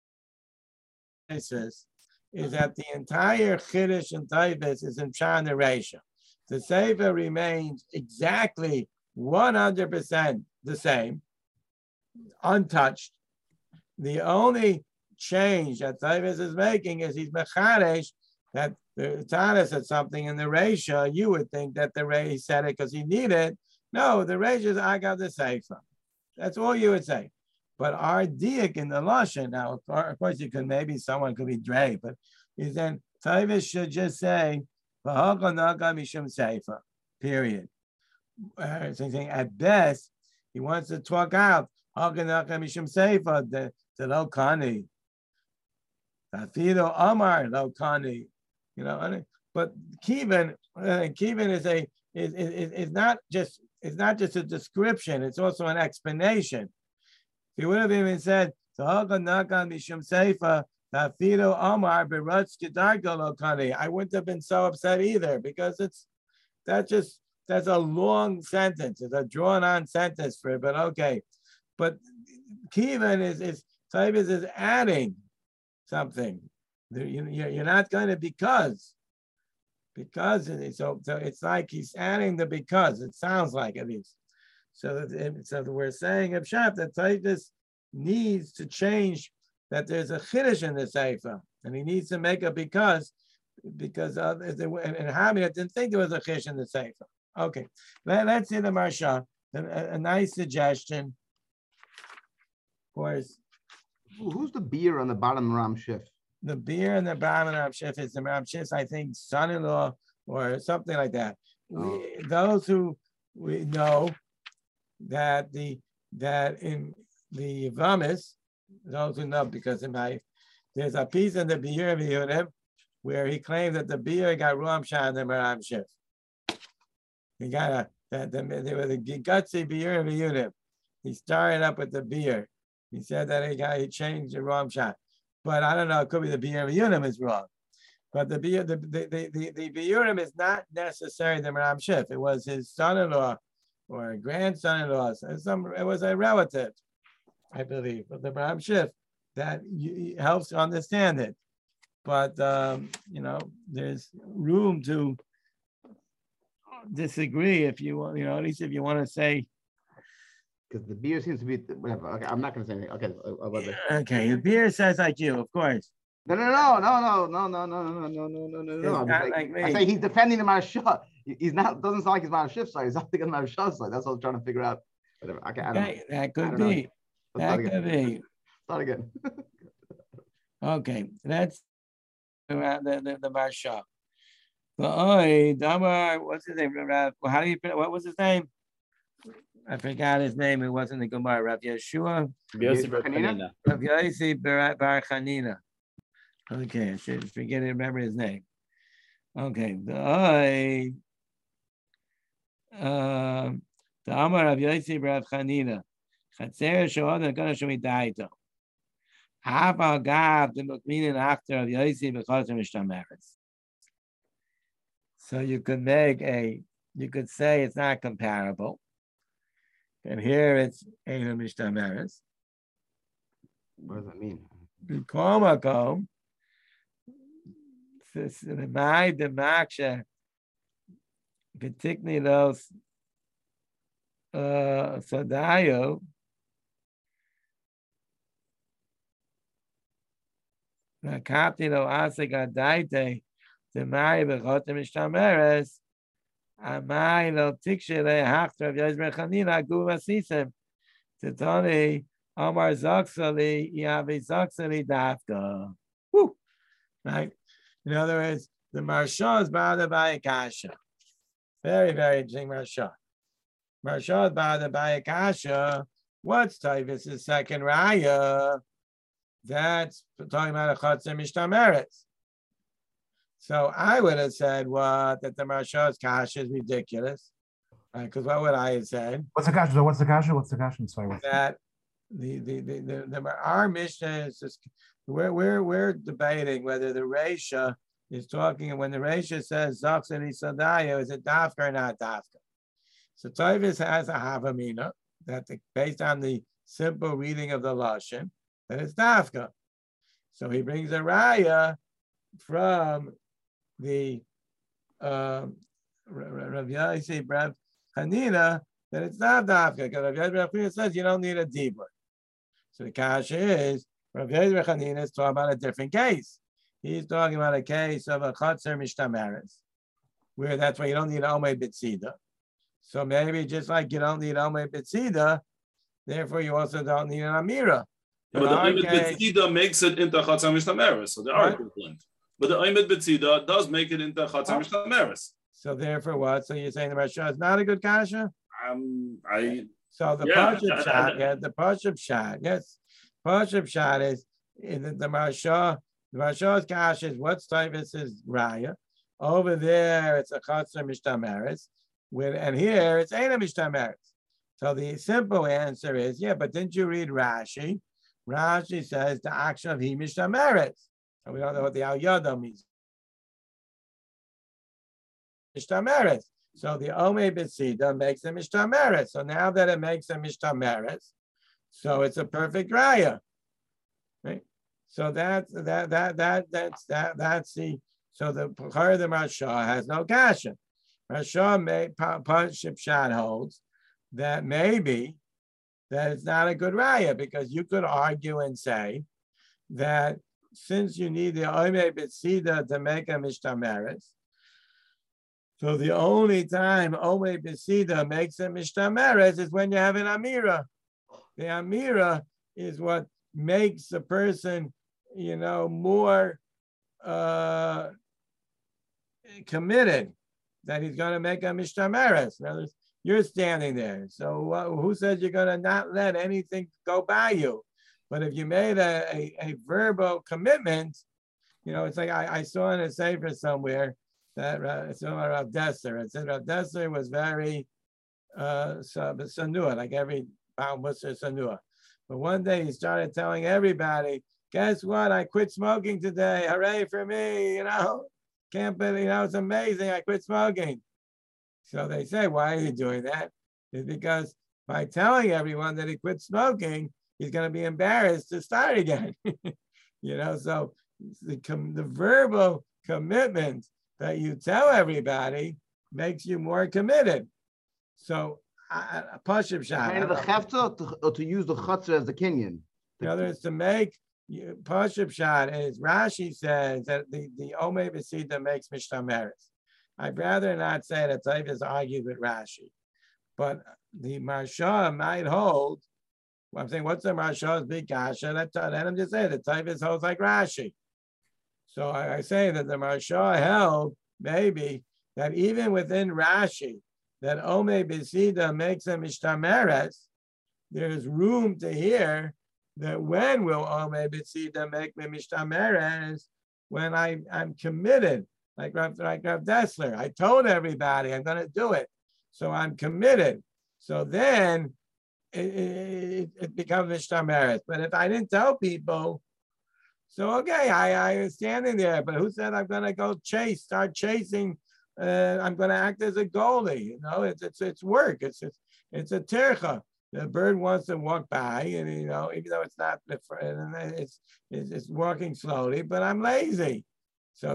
basis is that the entire chiddush and Tavis is in Pshan the ratio. The Seifa remains exactly one hundred percent the same, untouched. The only change that Tavis is making is he's mechadesh that the Tana said something in the ratio. You would think that the Ray said it because he needed. No, the ratio is I got the Seifa. That's all you would say. But our diak in the Lashon, now of course you could, maybe someone could be Dre, but is then Tavis should just say V'haka naga mishum Seifa, period. Uh, so saying at best he wants to talk out Haka naga mishum Seifa, the the lo kani. Tafido Amar lo kani. You know, but Kivan, uh, Kivan is a is, is is not just it's not just a description; it's also an explanation. If he would have even said "Tahaga Nakan Mishum Seifa Tafido Amar Berutz Kedarga Lo Kani," I wouldn't have been so upset either, because it's that's just that's a long sentence. It's a drawn-on sentence for it. But okay, but Kivan is is Tavis is adding something. You're not going to because, because so so it's like he's adding the because. It sounds like at least. So that, so we're saying of Pshat that Tavis needs to change that there's a chiddush in the Seifa, and he needs to make a because because of and Hamid didn't think there was a chiddush in the Seifa. Okay, Let, let's see the Marsha. A, a nice suggestion. Of course. Who's the beer on the bottom Ram Shif? The beer in the bottom of Shif is the Ram Shif's, I think, son-in-law or something like that. Oh. We, those who we know that the that in the Vamis, those who know because in my there's a piece in the beer of Yehudim where he claimed that the beer got Ram Shah and the Ram Shif. He got a that the, there was a gutsy beer of Yehudim. He started up with the beer. He said that he got he changed the Ram Shah. But I don't know, it could be the Biyurim Yunim is wrong. But the the the the, the, the Biyurim is not necessarily the Ram Shif. It was his son-in-law or grandson-in-law. Some it was a relative, I believe, of the Ram Shif that you, helps understand it. But um, you know, there's room to disagree if you want, you know, at least if you want to say. Because the beer seems to be whatever. Okay, I'm not going to say anything. Okay, uh, okay. The beer says like you, of course. No, no, no, no, no, no, no, no, no, no, no, no, no, no. Not like, like me. I say he's defending the Marshah. He's not. Doesn't sound like he's Marshah side. He's not thinking Marshah side. That's what I was trying to figure out. Whatever. Okay, I don't okay, know. that could be. That could be. Start again. Okay, that's around the the, the Marshah. Oh, Damar, what's his name? How do you? What was his name? I forgot his name. It wasn't the Gemara. Rav Yeshua. Yossi Bar Chanina. Rav Yossi Bar Chanina. Okay, I should forget to remember his name. Okay, the I. Uh, the Amar Rav Yossi Bar Chanina. Chatzer Shohana Gana Shemidaito. Hava Gav the Mukminin after Rav Yossi because of Mishtamaris. So you could make a. You could say it's not comparable. And here it's Eina Mishtamaris. What does that mean? Komako. the my the maksha, particularly those uh sadayo. The captain of Asika Daite, the Mari Bechotem Ishtameres, Amai lo Tikshele Hachtra of Yezber Chanina, Guva Sisem, Titoni, Omar Zoxali, Yavi Zoxali Dafka. Woo! Right? In other words, the Marsha is bothered by a kasha. Very, very interesting Marsha. Marsha is bothered by a kasha. What's Tavis' is second raya? That's talking about a Chatzar Mishtameres. So I would have said what that the Marsha's kasha is ridiculous, right? Because what would I have said? What's the kasha? What's the kasha? What's the kasha? I'm sorry. What's that the the the, the, the our Mishnah is just we're we're we're debating whether the Reisha is talking when the Reisha says Zachsani Sadayo, is it dafka or not dafka? So Tavis has a havamina that the, based on the simple reading of the lashon, that it's dafka. So he brings a raya from the um, Rav Yossi Rav Hanina that it's not dafka because Rav Yossi Rav Hanina says you don't need a dibur. So the kasha is Rav Yossi Rav Hanina is talking about a different case. He's talking about a case of a chatzar mishtameres, where that's why you don't need omei b'tzida. So maybe just like you don't need omei b'tzida, therefore you also don't need an amira. Yeah, but the Omed B'tzida makes it into Chatzar Mishtameres, so they are right. equivalent. But the Omed B'tzida does make it into Chatzar oh. Mishtameres. So therefore what? So you're saying the Marsha is not a good kasha? Um, I. So the yeah, Pashab shot, yeah, the Pashab shot, yes. Pashab shot is in the, the Marsha, the Marsha's kasha is what's Tavis is raya. Over there it's a Chatzar Mishtameres, with and here it's Eina Mishtameres. So the simple answer is, yeah, but didn't you read Rashi? Rashi says the action of he mishtameres. And we don't know what the al yada means. Mishtameres. So the omei b'tzida makes a mishtameres. So now that it makes a mishtameres, so it's a perfect raya. Right? So that's that that that that's that that's the so the Pachar the Marsha has no kasha. Marsha made Pashab Shad holds that maybe that it's not a good raya because you could argue and say that since you need the omei b'tzida to make a mishtameres, so the only time omei b'tzida makes a mishtameres is when you have an amira. The amira is what makes the person, you know, more uh, committed that he's going to make a mishtameres. In other words, you're standing there. So uh, who says you're going to not let anything go by you? But if you made a, a, a verbal commitment, you know, it's like I, I saw in a sefer somewhere that uh, so Rav Dessler, it said Rav Dessler was very uh, sanua, like every Baal Musar sanua. But one day he started telling everybody, guess what? I quit smoking today. Hooray for me, you know. Can't believe, you know, it's amazing. I quit smoking. So they say, why are you doing that? It's because by telling everyone that he quit smoking, he's going to be embarrassed to start again. You know, so the, the verbal commitment that you tell everybody makes you more committed. So a Pashab shot. Kind of the chefta to, or to use the chutzah as the kinyan. In other words, to make Pashab shot is Rashi says that the, the omei b'tzida makes mishtameres. I'd rather not say that Tavis argued with Rashi, but the Marsha might hold. Well, I'm saying, what's the Marsha's big kasha? Let him just say that Tavis holds like Rashi. So I, I say that the Marsha held maybe that even within Rashi, that omei b'tzida makes a mishtameres. There's room to hear that when will omei b'tzida make me mishtameres? When I I'm committed. Like Rav, like Rav Dessler, I told everybody I'm going to do it, so I'm committed. So then it, it, it becomes mishtameres. But if I didn't tell people, so okay, I, I was standing there, but who said I'm going to go chase, start chasing? Uh, I'm going to act as a goalie. You know, it's it's it's work. It's it's it's a tercha. The bird wants to walk by, and you know, even though it's not, it's it's, it's walking slowly, but I'm lazy. So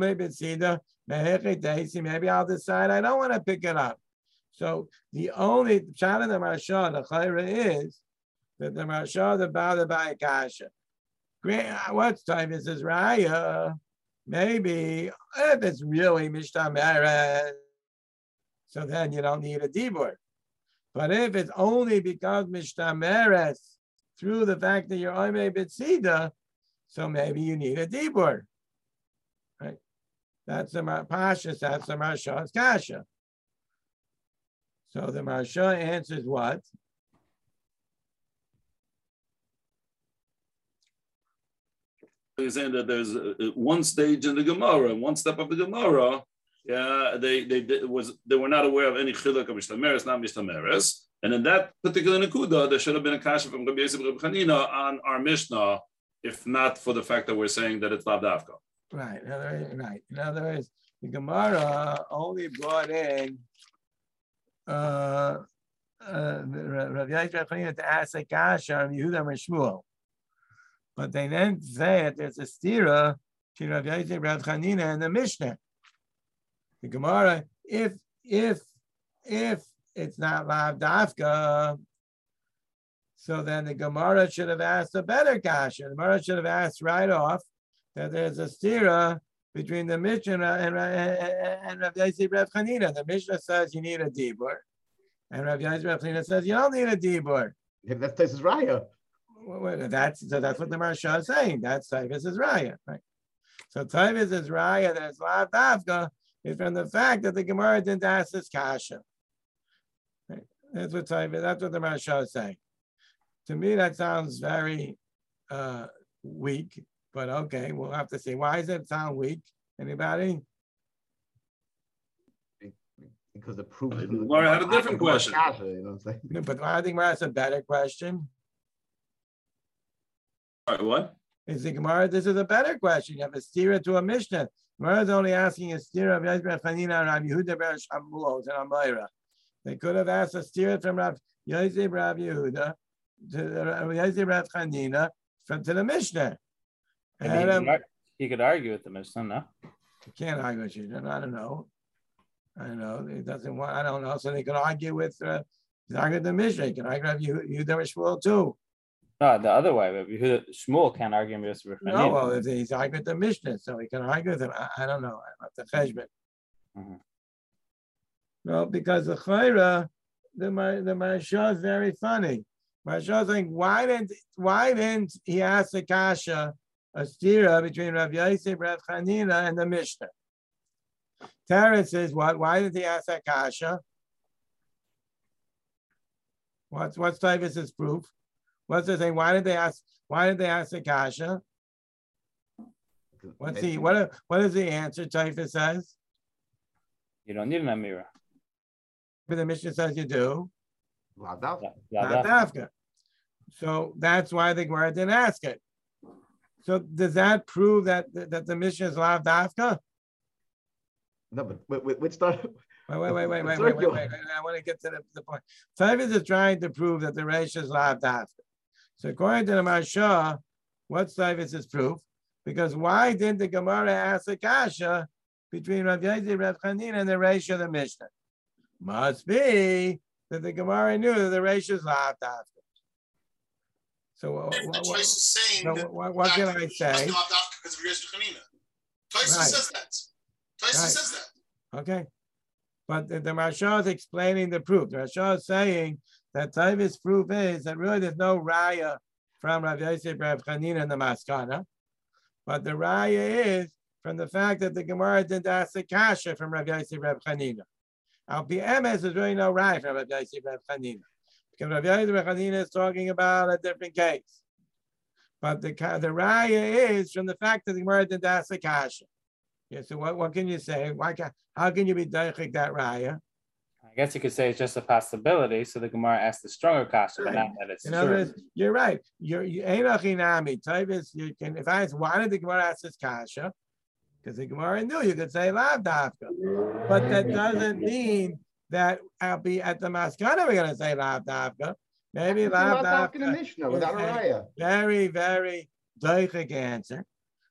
maybe I'll decide I don't want to pick it up. So the only shot of the Marsha, the Chayra is that the Marsha, the Baal, the Kasha. What time is this Raya? Maybe if it's really Mishtameret, so then you don't need a Dibur. But if it's only because Mishtameret through the fact that you're Oimei B'tzida, so maybe you need a Dibur. Right? That's the Pashas, that's the Marsha's Kasha. So the Marsha answers what? You're saying that there's a, a one stage in the Gemara, one step of the Gemara. Yeah, they they, they was they were not aware of any chiluk of mishtameres, not mishtameres, and in that particular nekuda, there should have been a kasha from Rabbi Yosef Rabbi Chanina on our Mishnah, if not for the fact that we're saying that it's lav dafka. Right, in other words, right. In other words, the Gemara only brought in uh, uh, Rabbi Yosef Rabbi Chanina to ask a kasha on Yehuda and Shmuel. But they then say that there's a stira to Rav Yosef Rav Chanina in the Mishnah. The Gemara, if if if it's not lav dafka, so then the Gemara should have asked a better kasha. The Gemara should have asked right off that there's a stira between the Mishnah and, and, and Rav Yosef Rav Chanina. The Mishnah says you need a dibur, and Rav Yosef Rav Chanina says you don't need a dibur. If that's this is raya. Well, that's so that's what the Marsha is saying. That's Tavis is Raya, right? So Tavis is Raya, that's Lav Dafka, is from the fact that the Gemara didn't ask this kasha. Right? That's what Tavis, that's what the Marsha is saying. To me, that sounds very uh, weak, but okay, we'll have to see. Why does it sound weak? Anybody? Because the proof. Gemara had a different question. Kasha, you know what I'm saying? But I think Gemara has a better question. All right, what? Is the Gemara, this is a better question. You have a stira to a Mishnah. Gemara is only asking a stira of Yosef Chanina and Rav Yehuda Ber Shamuel and Amayra. They could have asked a stira from Rav Yosef Rav Yehuda to Rav Yosef Rav Chanina from to the Mishnah. And he, um, could, he could argue with the Mishnah, no? You can't argue with you. I don't know. I don't know. It doesn't want, I don't know. So they could argue with uh, argue the Mishnah. You can argue with Yehuda Ber Shmuel too. No, the other way, but Shmuel can't argue with Yosef. No, well, if he's arguing the Mishnah, so he can argue with him. I, I don't know. I have to cheshbon. Mm-hmm. No, because the Chayra, the the Marsha is very funny. Marsha is saying, why didn't why didn't he ask the kasha a stira between Rav Yosef, Rav Chanina, and the Mishnah? Terence says, what? Why did he ask that kasha? What's what's Tavis's proof? What's the thing? Why did they ask? Why did they ask the kasha? What's the what? What is the answer? Taifus says you don't need an amira. But the Mishnah says you do. Lav dafka. Lav dafka. So that's why the Gemara didn't ask it. So does that prove that that the Mishnah is lav dafka? No, but wait, wait, start. Wait, wait, wait, wait, wait, wait, wait, wait. I want to get to the, the point. Tavis is trying to prove that the Reish is lav dafka. So according to the Marsha, what's Tavis's proof? Because why didn't the Gemara ask the kasha between Rav Yosef, Rav Chanina, and the Reish of the Mishnah? Must be that the Gemara knew that the Reish is lav dafka. So what, what, what, what, saying so that what, what can I say? Because of Yosef Chanina. Tyson Right. says that. Tyson Right. says that. Okay. But the, the Marsha is explaining the proof. The Marsha is saying that Tavis' proof is that really there's no raya from Rav Yosef, Rav Chanina, and the Maskana. But the raya is from the fact that the Gemara didn't ask the kasha from Rav Yosef, Rav Chanina. Al Pi Emes, there's really no raya from Rav Yosef, Rav Chanina. Because Rav Yosef, Rav Chanina is talking about a different case. But the, the raya is from the fact that the Gemara didn't ask the kasha. Yeah, so what, what can you say? Why can, how can you be daichik that raya? I guess you could say it's just a possibility. So the Gemara asked the stronger kasha, but not that it's In true. other words, you're right. You're you einachinami. Tavis, you can. If I ask, why did the Gemara ask this kasha? Because the Gemara knew you could say lav dafka, but that doesn't mean that I'll be at the maskana. We're going to say lav dafka. Maybe lav dafka in the Mishnah without a raya. Very, very daichik answer.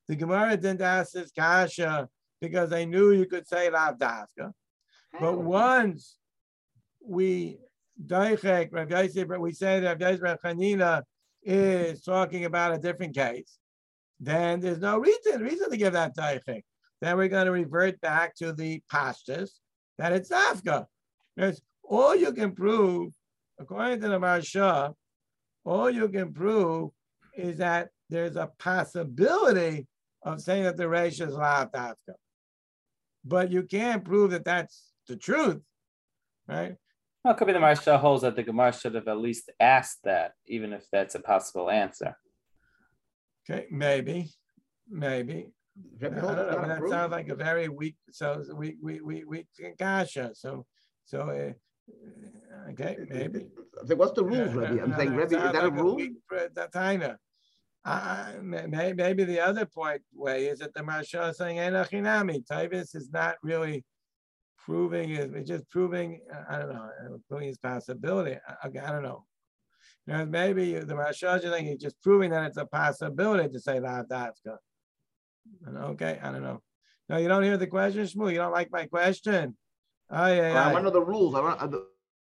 The Gemara didn't ask this kasha because they knew you could say lav dafka. But once we daichek, Rav Yosef, we say that Rav Yosef Chanina is talking about a different case, then there's no reason reason to give that daichek. Then we're going to revert back to the pashtus that it's dafka. There's all you can prove, according to the Marsha, all you can prove is that there's a possibility of saying that the reisha is lav dafka. But you can't prove that that's the truth, right? Well, it could be the Marsha holds that the Gemara should have at least asked that, even if that's a possible answer. Okay, maybe, maybe. I don't know, but that sounds like a very weak, so we we we we kasha. So so uh, okay, maybe. So what's the rule, Rebbe? I'm saying, Rebbe, is that a rule? That kind of. Uh, maybe the other point way is that the Marsha is saying enachinami. Tavis is not really proving it; it's just proving. I don't know, proving his possibility. I, I don't know. You know, maybe the Marsha is saying he's just proving that it's a possibility to say lav dafka. Okay, I don't know. No, you don't hear the question, Shmuel. You don't like my question. Oh yeah, yeah. I want to know the rules. I want to,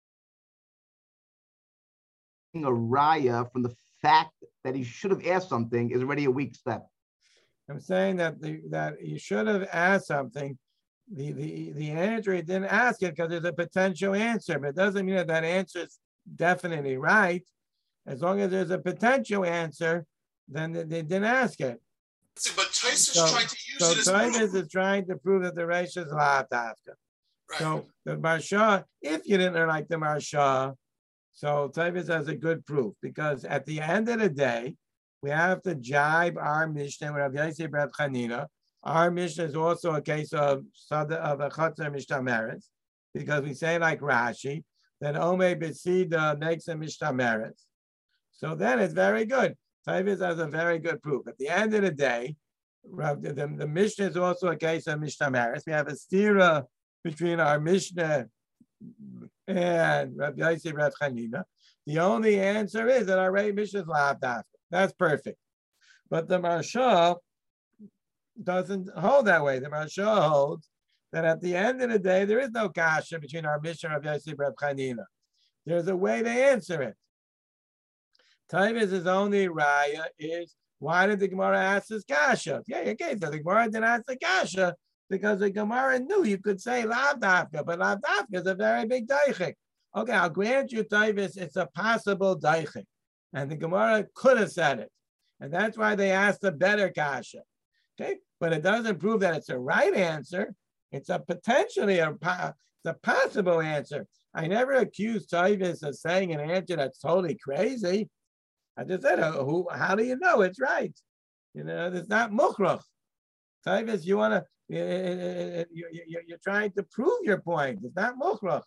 a raya from the fact that he should have asked something is already a weak step. I'm saying that the that you should have asked something. The the the answer he didn't ask it because there's a potential answer, but it doesn't mean that that answer is definitely right. As long as there's a potential answer, then they, they didn't ask it. But Taisus so, tried to use so it as Taisus proof. is trying to prove that the reisha is lav dafka. Right. So the Marsha, if you didn't like the Marsha, so Taisus has a good proof because at the end of the day, we have to jibe our Mishnah with Rav Yosef Rav Chanina. Our Mishnah is also a case of sada of a chatzar mishtameres because we say like Rashi that Omei B'Sida makes a mishtameres. So then it's very good. Taivis has a very good proof. At the end of the day, the, the, the Mishnah is also a case of mishtameres. We have a stira between our Mishnah and Rav Yosef Rav Chanina. The only answer is that our Rei Mishnah is lav dafka. That's perfect. But the Marsha doesn't hold that way. The Marsha holds that at the end of the day, there is no kasha between our Mishnah and Rav Yosef Rav Chanina. There's a way to answer it. Taivis' only raya is, why did the Gemara ask this kasha? Yeah, okay, so the Gemara didn't ask the kasha because the Gemara knew you could say lav dafka, but lav dafka is a very big daichik. Okay, I'll grant you, Taivis, it's a possible daichik. And the Gemara could have said it. And that's why they asked a better kasha. Okay, but it doesn't prove that it's a right answer. It's a potentially a, it's a possible answer. I never accused Taivis of saying an answer that's totally crazy. I just said, oh, who, how do you know it's right? You know, it's not mukhrach. Taivis, you want to, you, you, you're trying to prove your point. It's not mukhrach.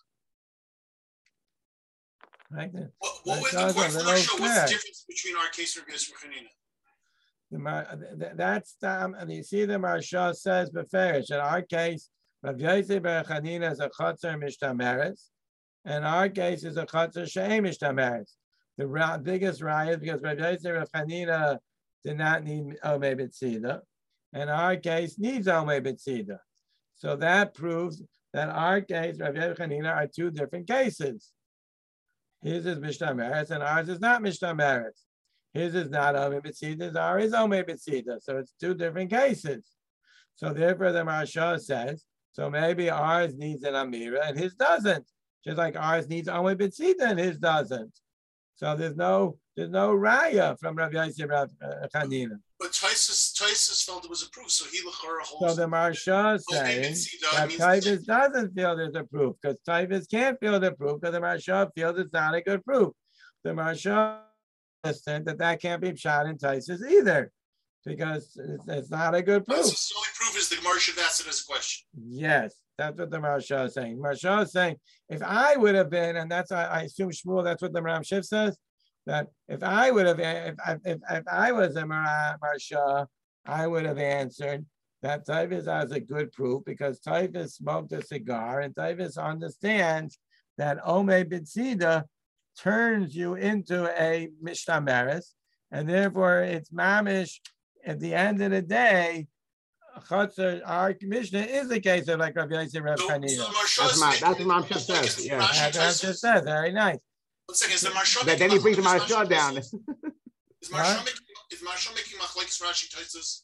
Right? What, what was the point for Marsha? What's the difference between our case and Rav Chanina? The, that's um, and you see the Marsha says beferish. In our case, Rav Yosef Bar Chanina is a chatzar mishtameres, and our case is a chatzar she'em mishtameres. The ra- biggest riot because Rav Yosef Bar Chanina did not need omei b'tzida, and our case needs omei b'tzida. So that proves that our case, Rav Yosef Chanina, are two different cases. His is mishtameres, and ours is not mishtameres. His is not Omei B'Tzida, ours is Omei B'Tzida. So it's two different cases. So therefore the Marsha says, so maybe ours needs an Amira and his doesn't. Just like ours needs Omei B'Tzida and his doesn't. So there's no there's no raya from Rav Yosef Rav Chanina. But Taisus Taisus felt it was a proof, so he l'chara holds. So the Marsha is saying that Taivis doesn't feel there's a proof because Taivis can't feel the proof because the Marsha feels it's not a good proof. The Marsha that that can't be shot in Taisus either because it's, it's not a good proof. Taisus' only proof is the Gemara should ask it as a question. Yes, that's what the Marsha is saying. Marsha is saying if I would have been, and that's I, I assume Shmuel, that's what the Ram Shif says, that if I would have, if if, if I was a Marsha, I would have answered that Taivis has a good proof because Taivis smoked a cigar and Taivis understands that Omei B'Tzida turns you into a mishtameres, and therefore it's mamish at the end of the day, Chutzer, our Mishnah is the case of like Rabbi Yosef Rav So, Chanina. so the Marsha That's is my- making that's it what my look Marsha like says, it's yeah. Rashi That's what it Taisus. says. Very nice. One second, is the Marsha But then making he brings the machlokes Marsha Rashi down. Taisus? Is What? Marsha making is Marsha making machlokes Rashi Taisus?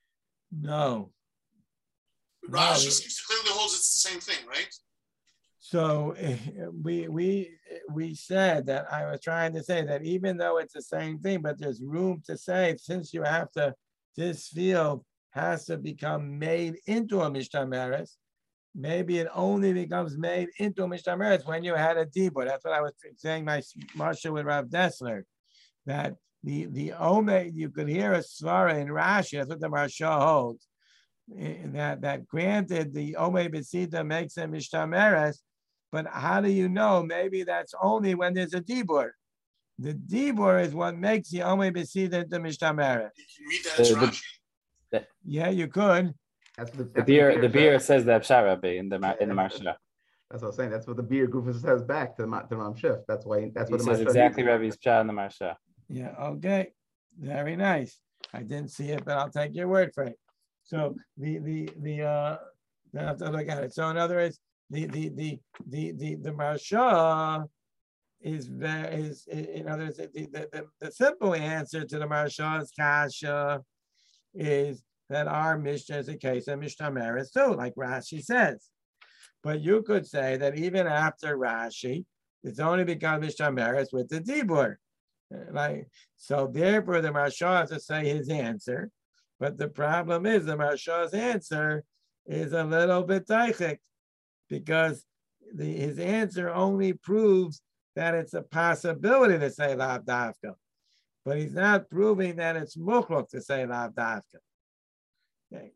No. Rashi No. seems to clearly holds it's the same thing, right? So eh, we we we said that I was trying to say that even though it's the same thing, but there's room to say since you have to, this field has to become made into a Mishtameres. Maybe it only becomes made into a Mishtameres when you had a dibur. That's what I was saying. My Marsha with Rav Dessler, that the the Ome, you could hear a svara in Rashi. That's what the Marsha holds. That that granted the Ome Besida makes a Mishtameres. But how do you know? Maybe that's only when there's a dibur. The dibur is what makes the Ome Besida into Mishtameret. You can read that as The- the- Rashi. Yeah, you could. That's what the, The that's beer, what the beer says. says that Pshar Rabbi in the ma- in the Yeah. Marsha. That's what I'm saying. That's what the beer group says back to the Ma- to Ram Schiff. That's why. That's He what the says Marsha exactly needs. Rabbi's Pshar in the Marsha. Yeah, okay. Very nice. I didn't see it, but I'll take your word for it. So the the the uh I have to look at it. So in other words, the the the the the the Marsha is very is in other words, the, the, the, the simple answer to the Marsha's kasha is that our Mishnah is a case of Mishtameres too, like Rashi says. But you could say that even after Rashi, it's only become Mishtameres with the Dibur. Like, so therefore the Marsha has to say his answer. But the problem is the Marsha's answer is a little bit teichik, because the, his answer only proves that it's a possibility to say lav davka, but he's not proving that it's mukhlok to say lav davka. Okay.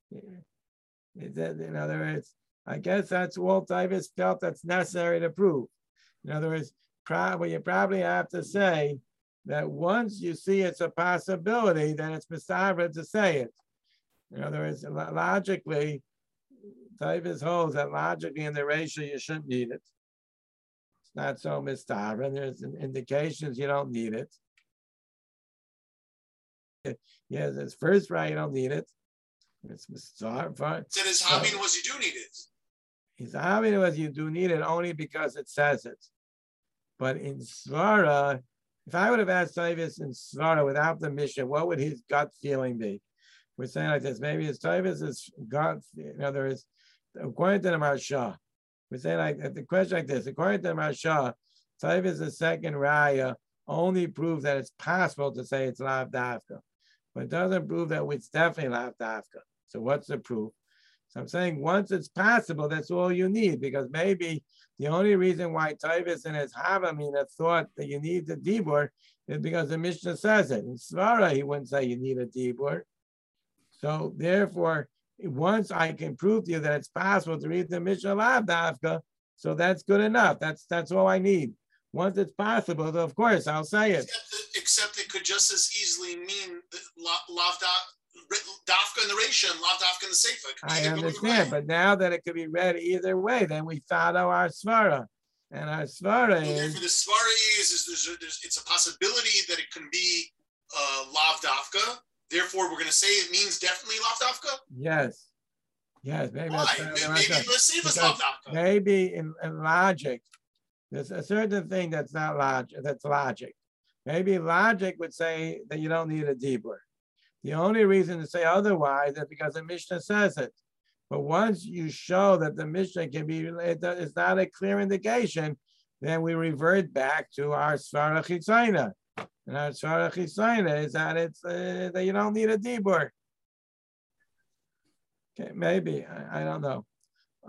In other words, I guess that's Walt Davis felt that's necessary to prove. In other words, probably you probably have to say that once you see it's a possibility, then it's mistavra to say it. In other words, logically, Davis holds that logically in the ratio you shouldn't need it. It's not so mistavra, and there's indications you don't need it. Yes, it's first right, you don't need it. It's mistavra. Said his hobby was you do need it. His hobby was you do need it only because it says it. But in Svara, if I would have asked Davis in Svara without the Mishnah, what would his gut feeling be? We're saying like this, maybe his Davis's gut, in other words, according to the Marsha, we're saying like the question like this, according to the Marsha, Davis's second raya only proves that it's possible to say it's lav davka, but it doesn't prove that it's definitely lav davka. So what's the proof? So I'm saying once it's possible, that's all you need, because maybe the only reason why Tavis and his Havamina thought that you need the Dibur is because the Mishnah says it. In Svara, he wouldn't say you need a Dibur. So therefore, once I can prove to you that it's possible to read the Mishnah Lav Davka, so that's good enough. That's that's all I need. Once it's possible, of course, I'll say it. Except, except it could just as easily mean lav dafka in the Reisha and lav dafka in the Seifa. I understand, but now that it could be read either way, then we follow our Svara. And our Svara well, is... For the Svara is, is there's, a, there's, it's a possibility that it can be uh, lav dafka. Therefore, we're going to say it means definitely lav dafka? Yes. Yes, maybe Why? that's Maybe, maybe the Seifa is lav dafka. Maybe in, in logic, there's a certain thing that's not logic, that's logic. Maybe logic would say that you don't need a dibur. The only reason to say otherwise is because the Mishnah says it. But once you show that the Mishnah can be, it's not a clear indication, then we revert back to our Svara Chitzayna. And our Svara Chitzayna is that it's uh, that you don't need a dibur. Okay, maybe, I, I don't know.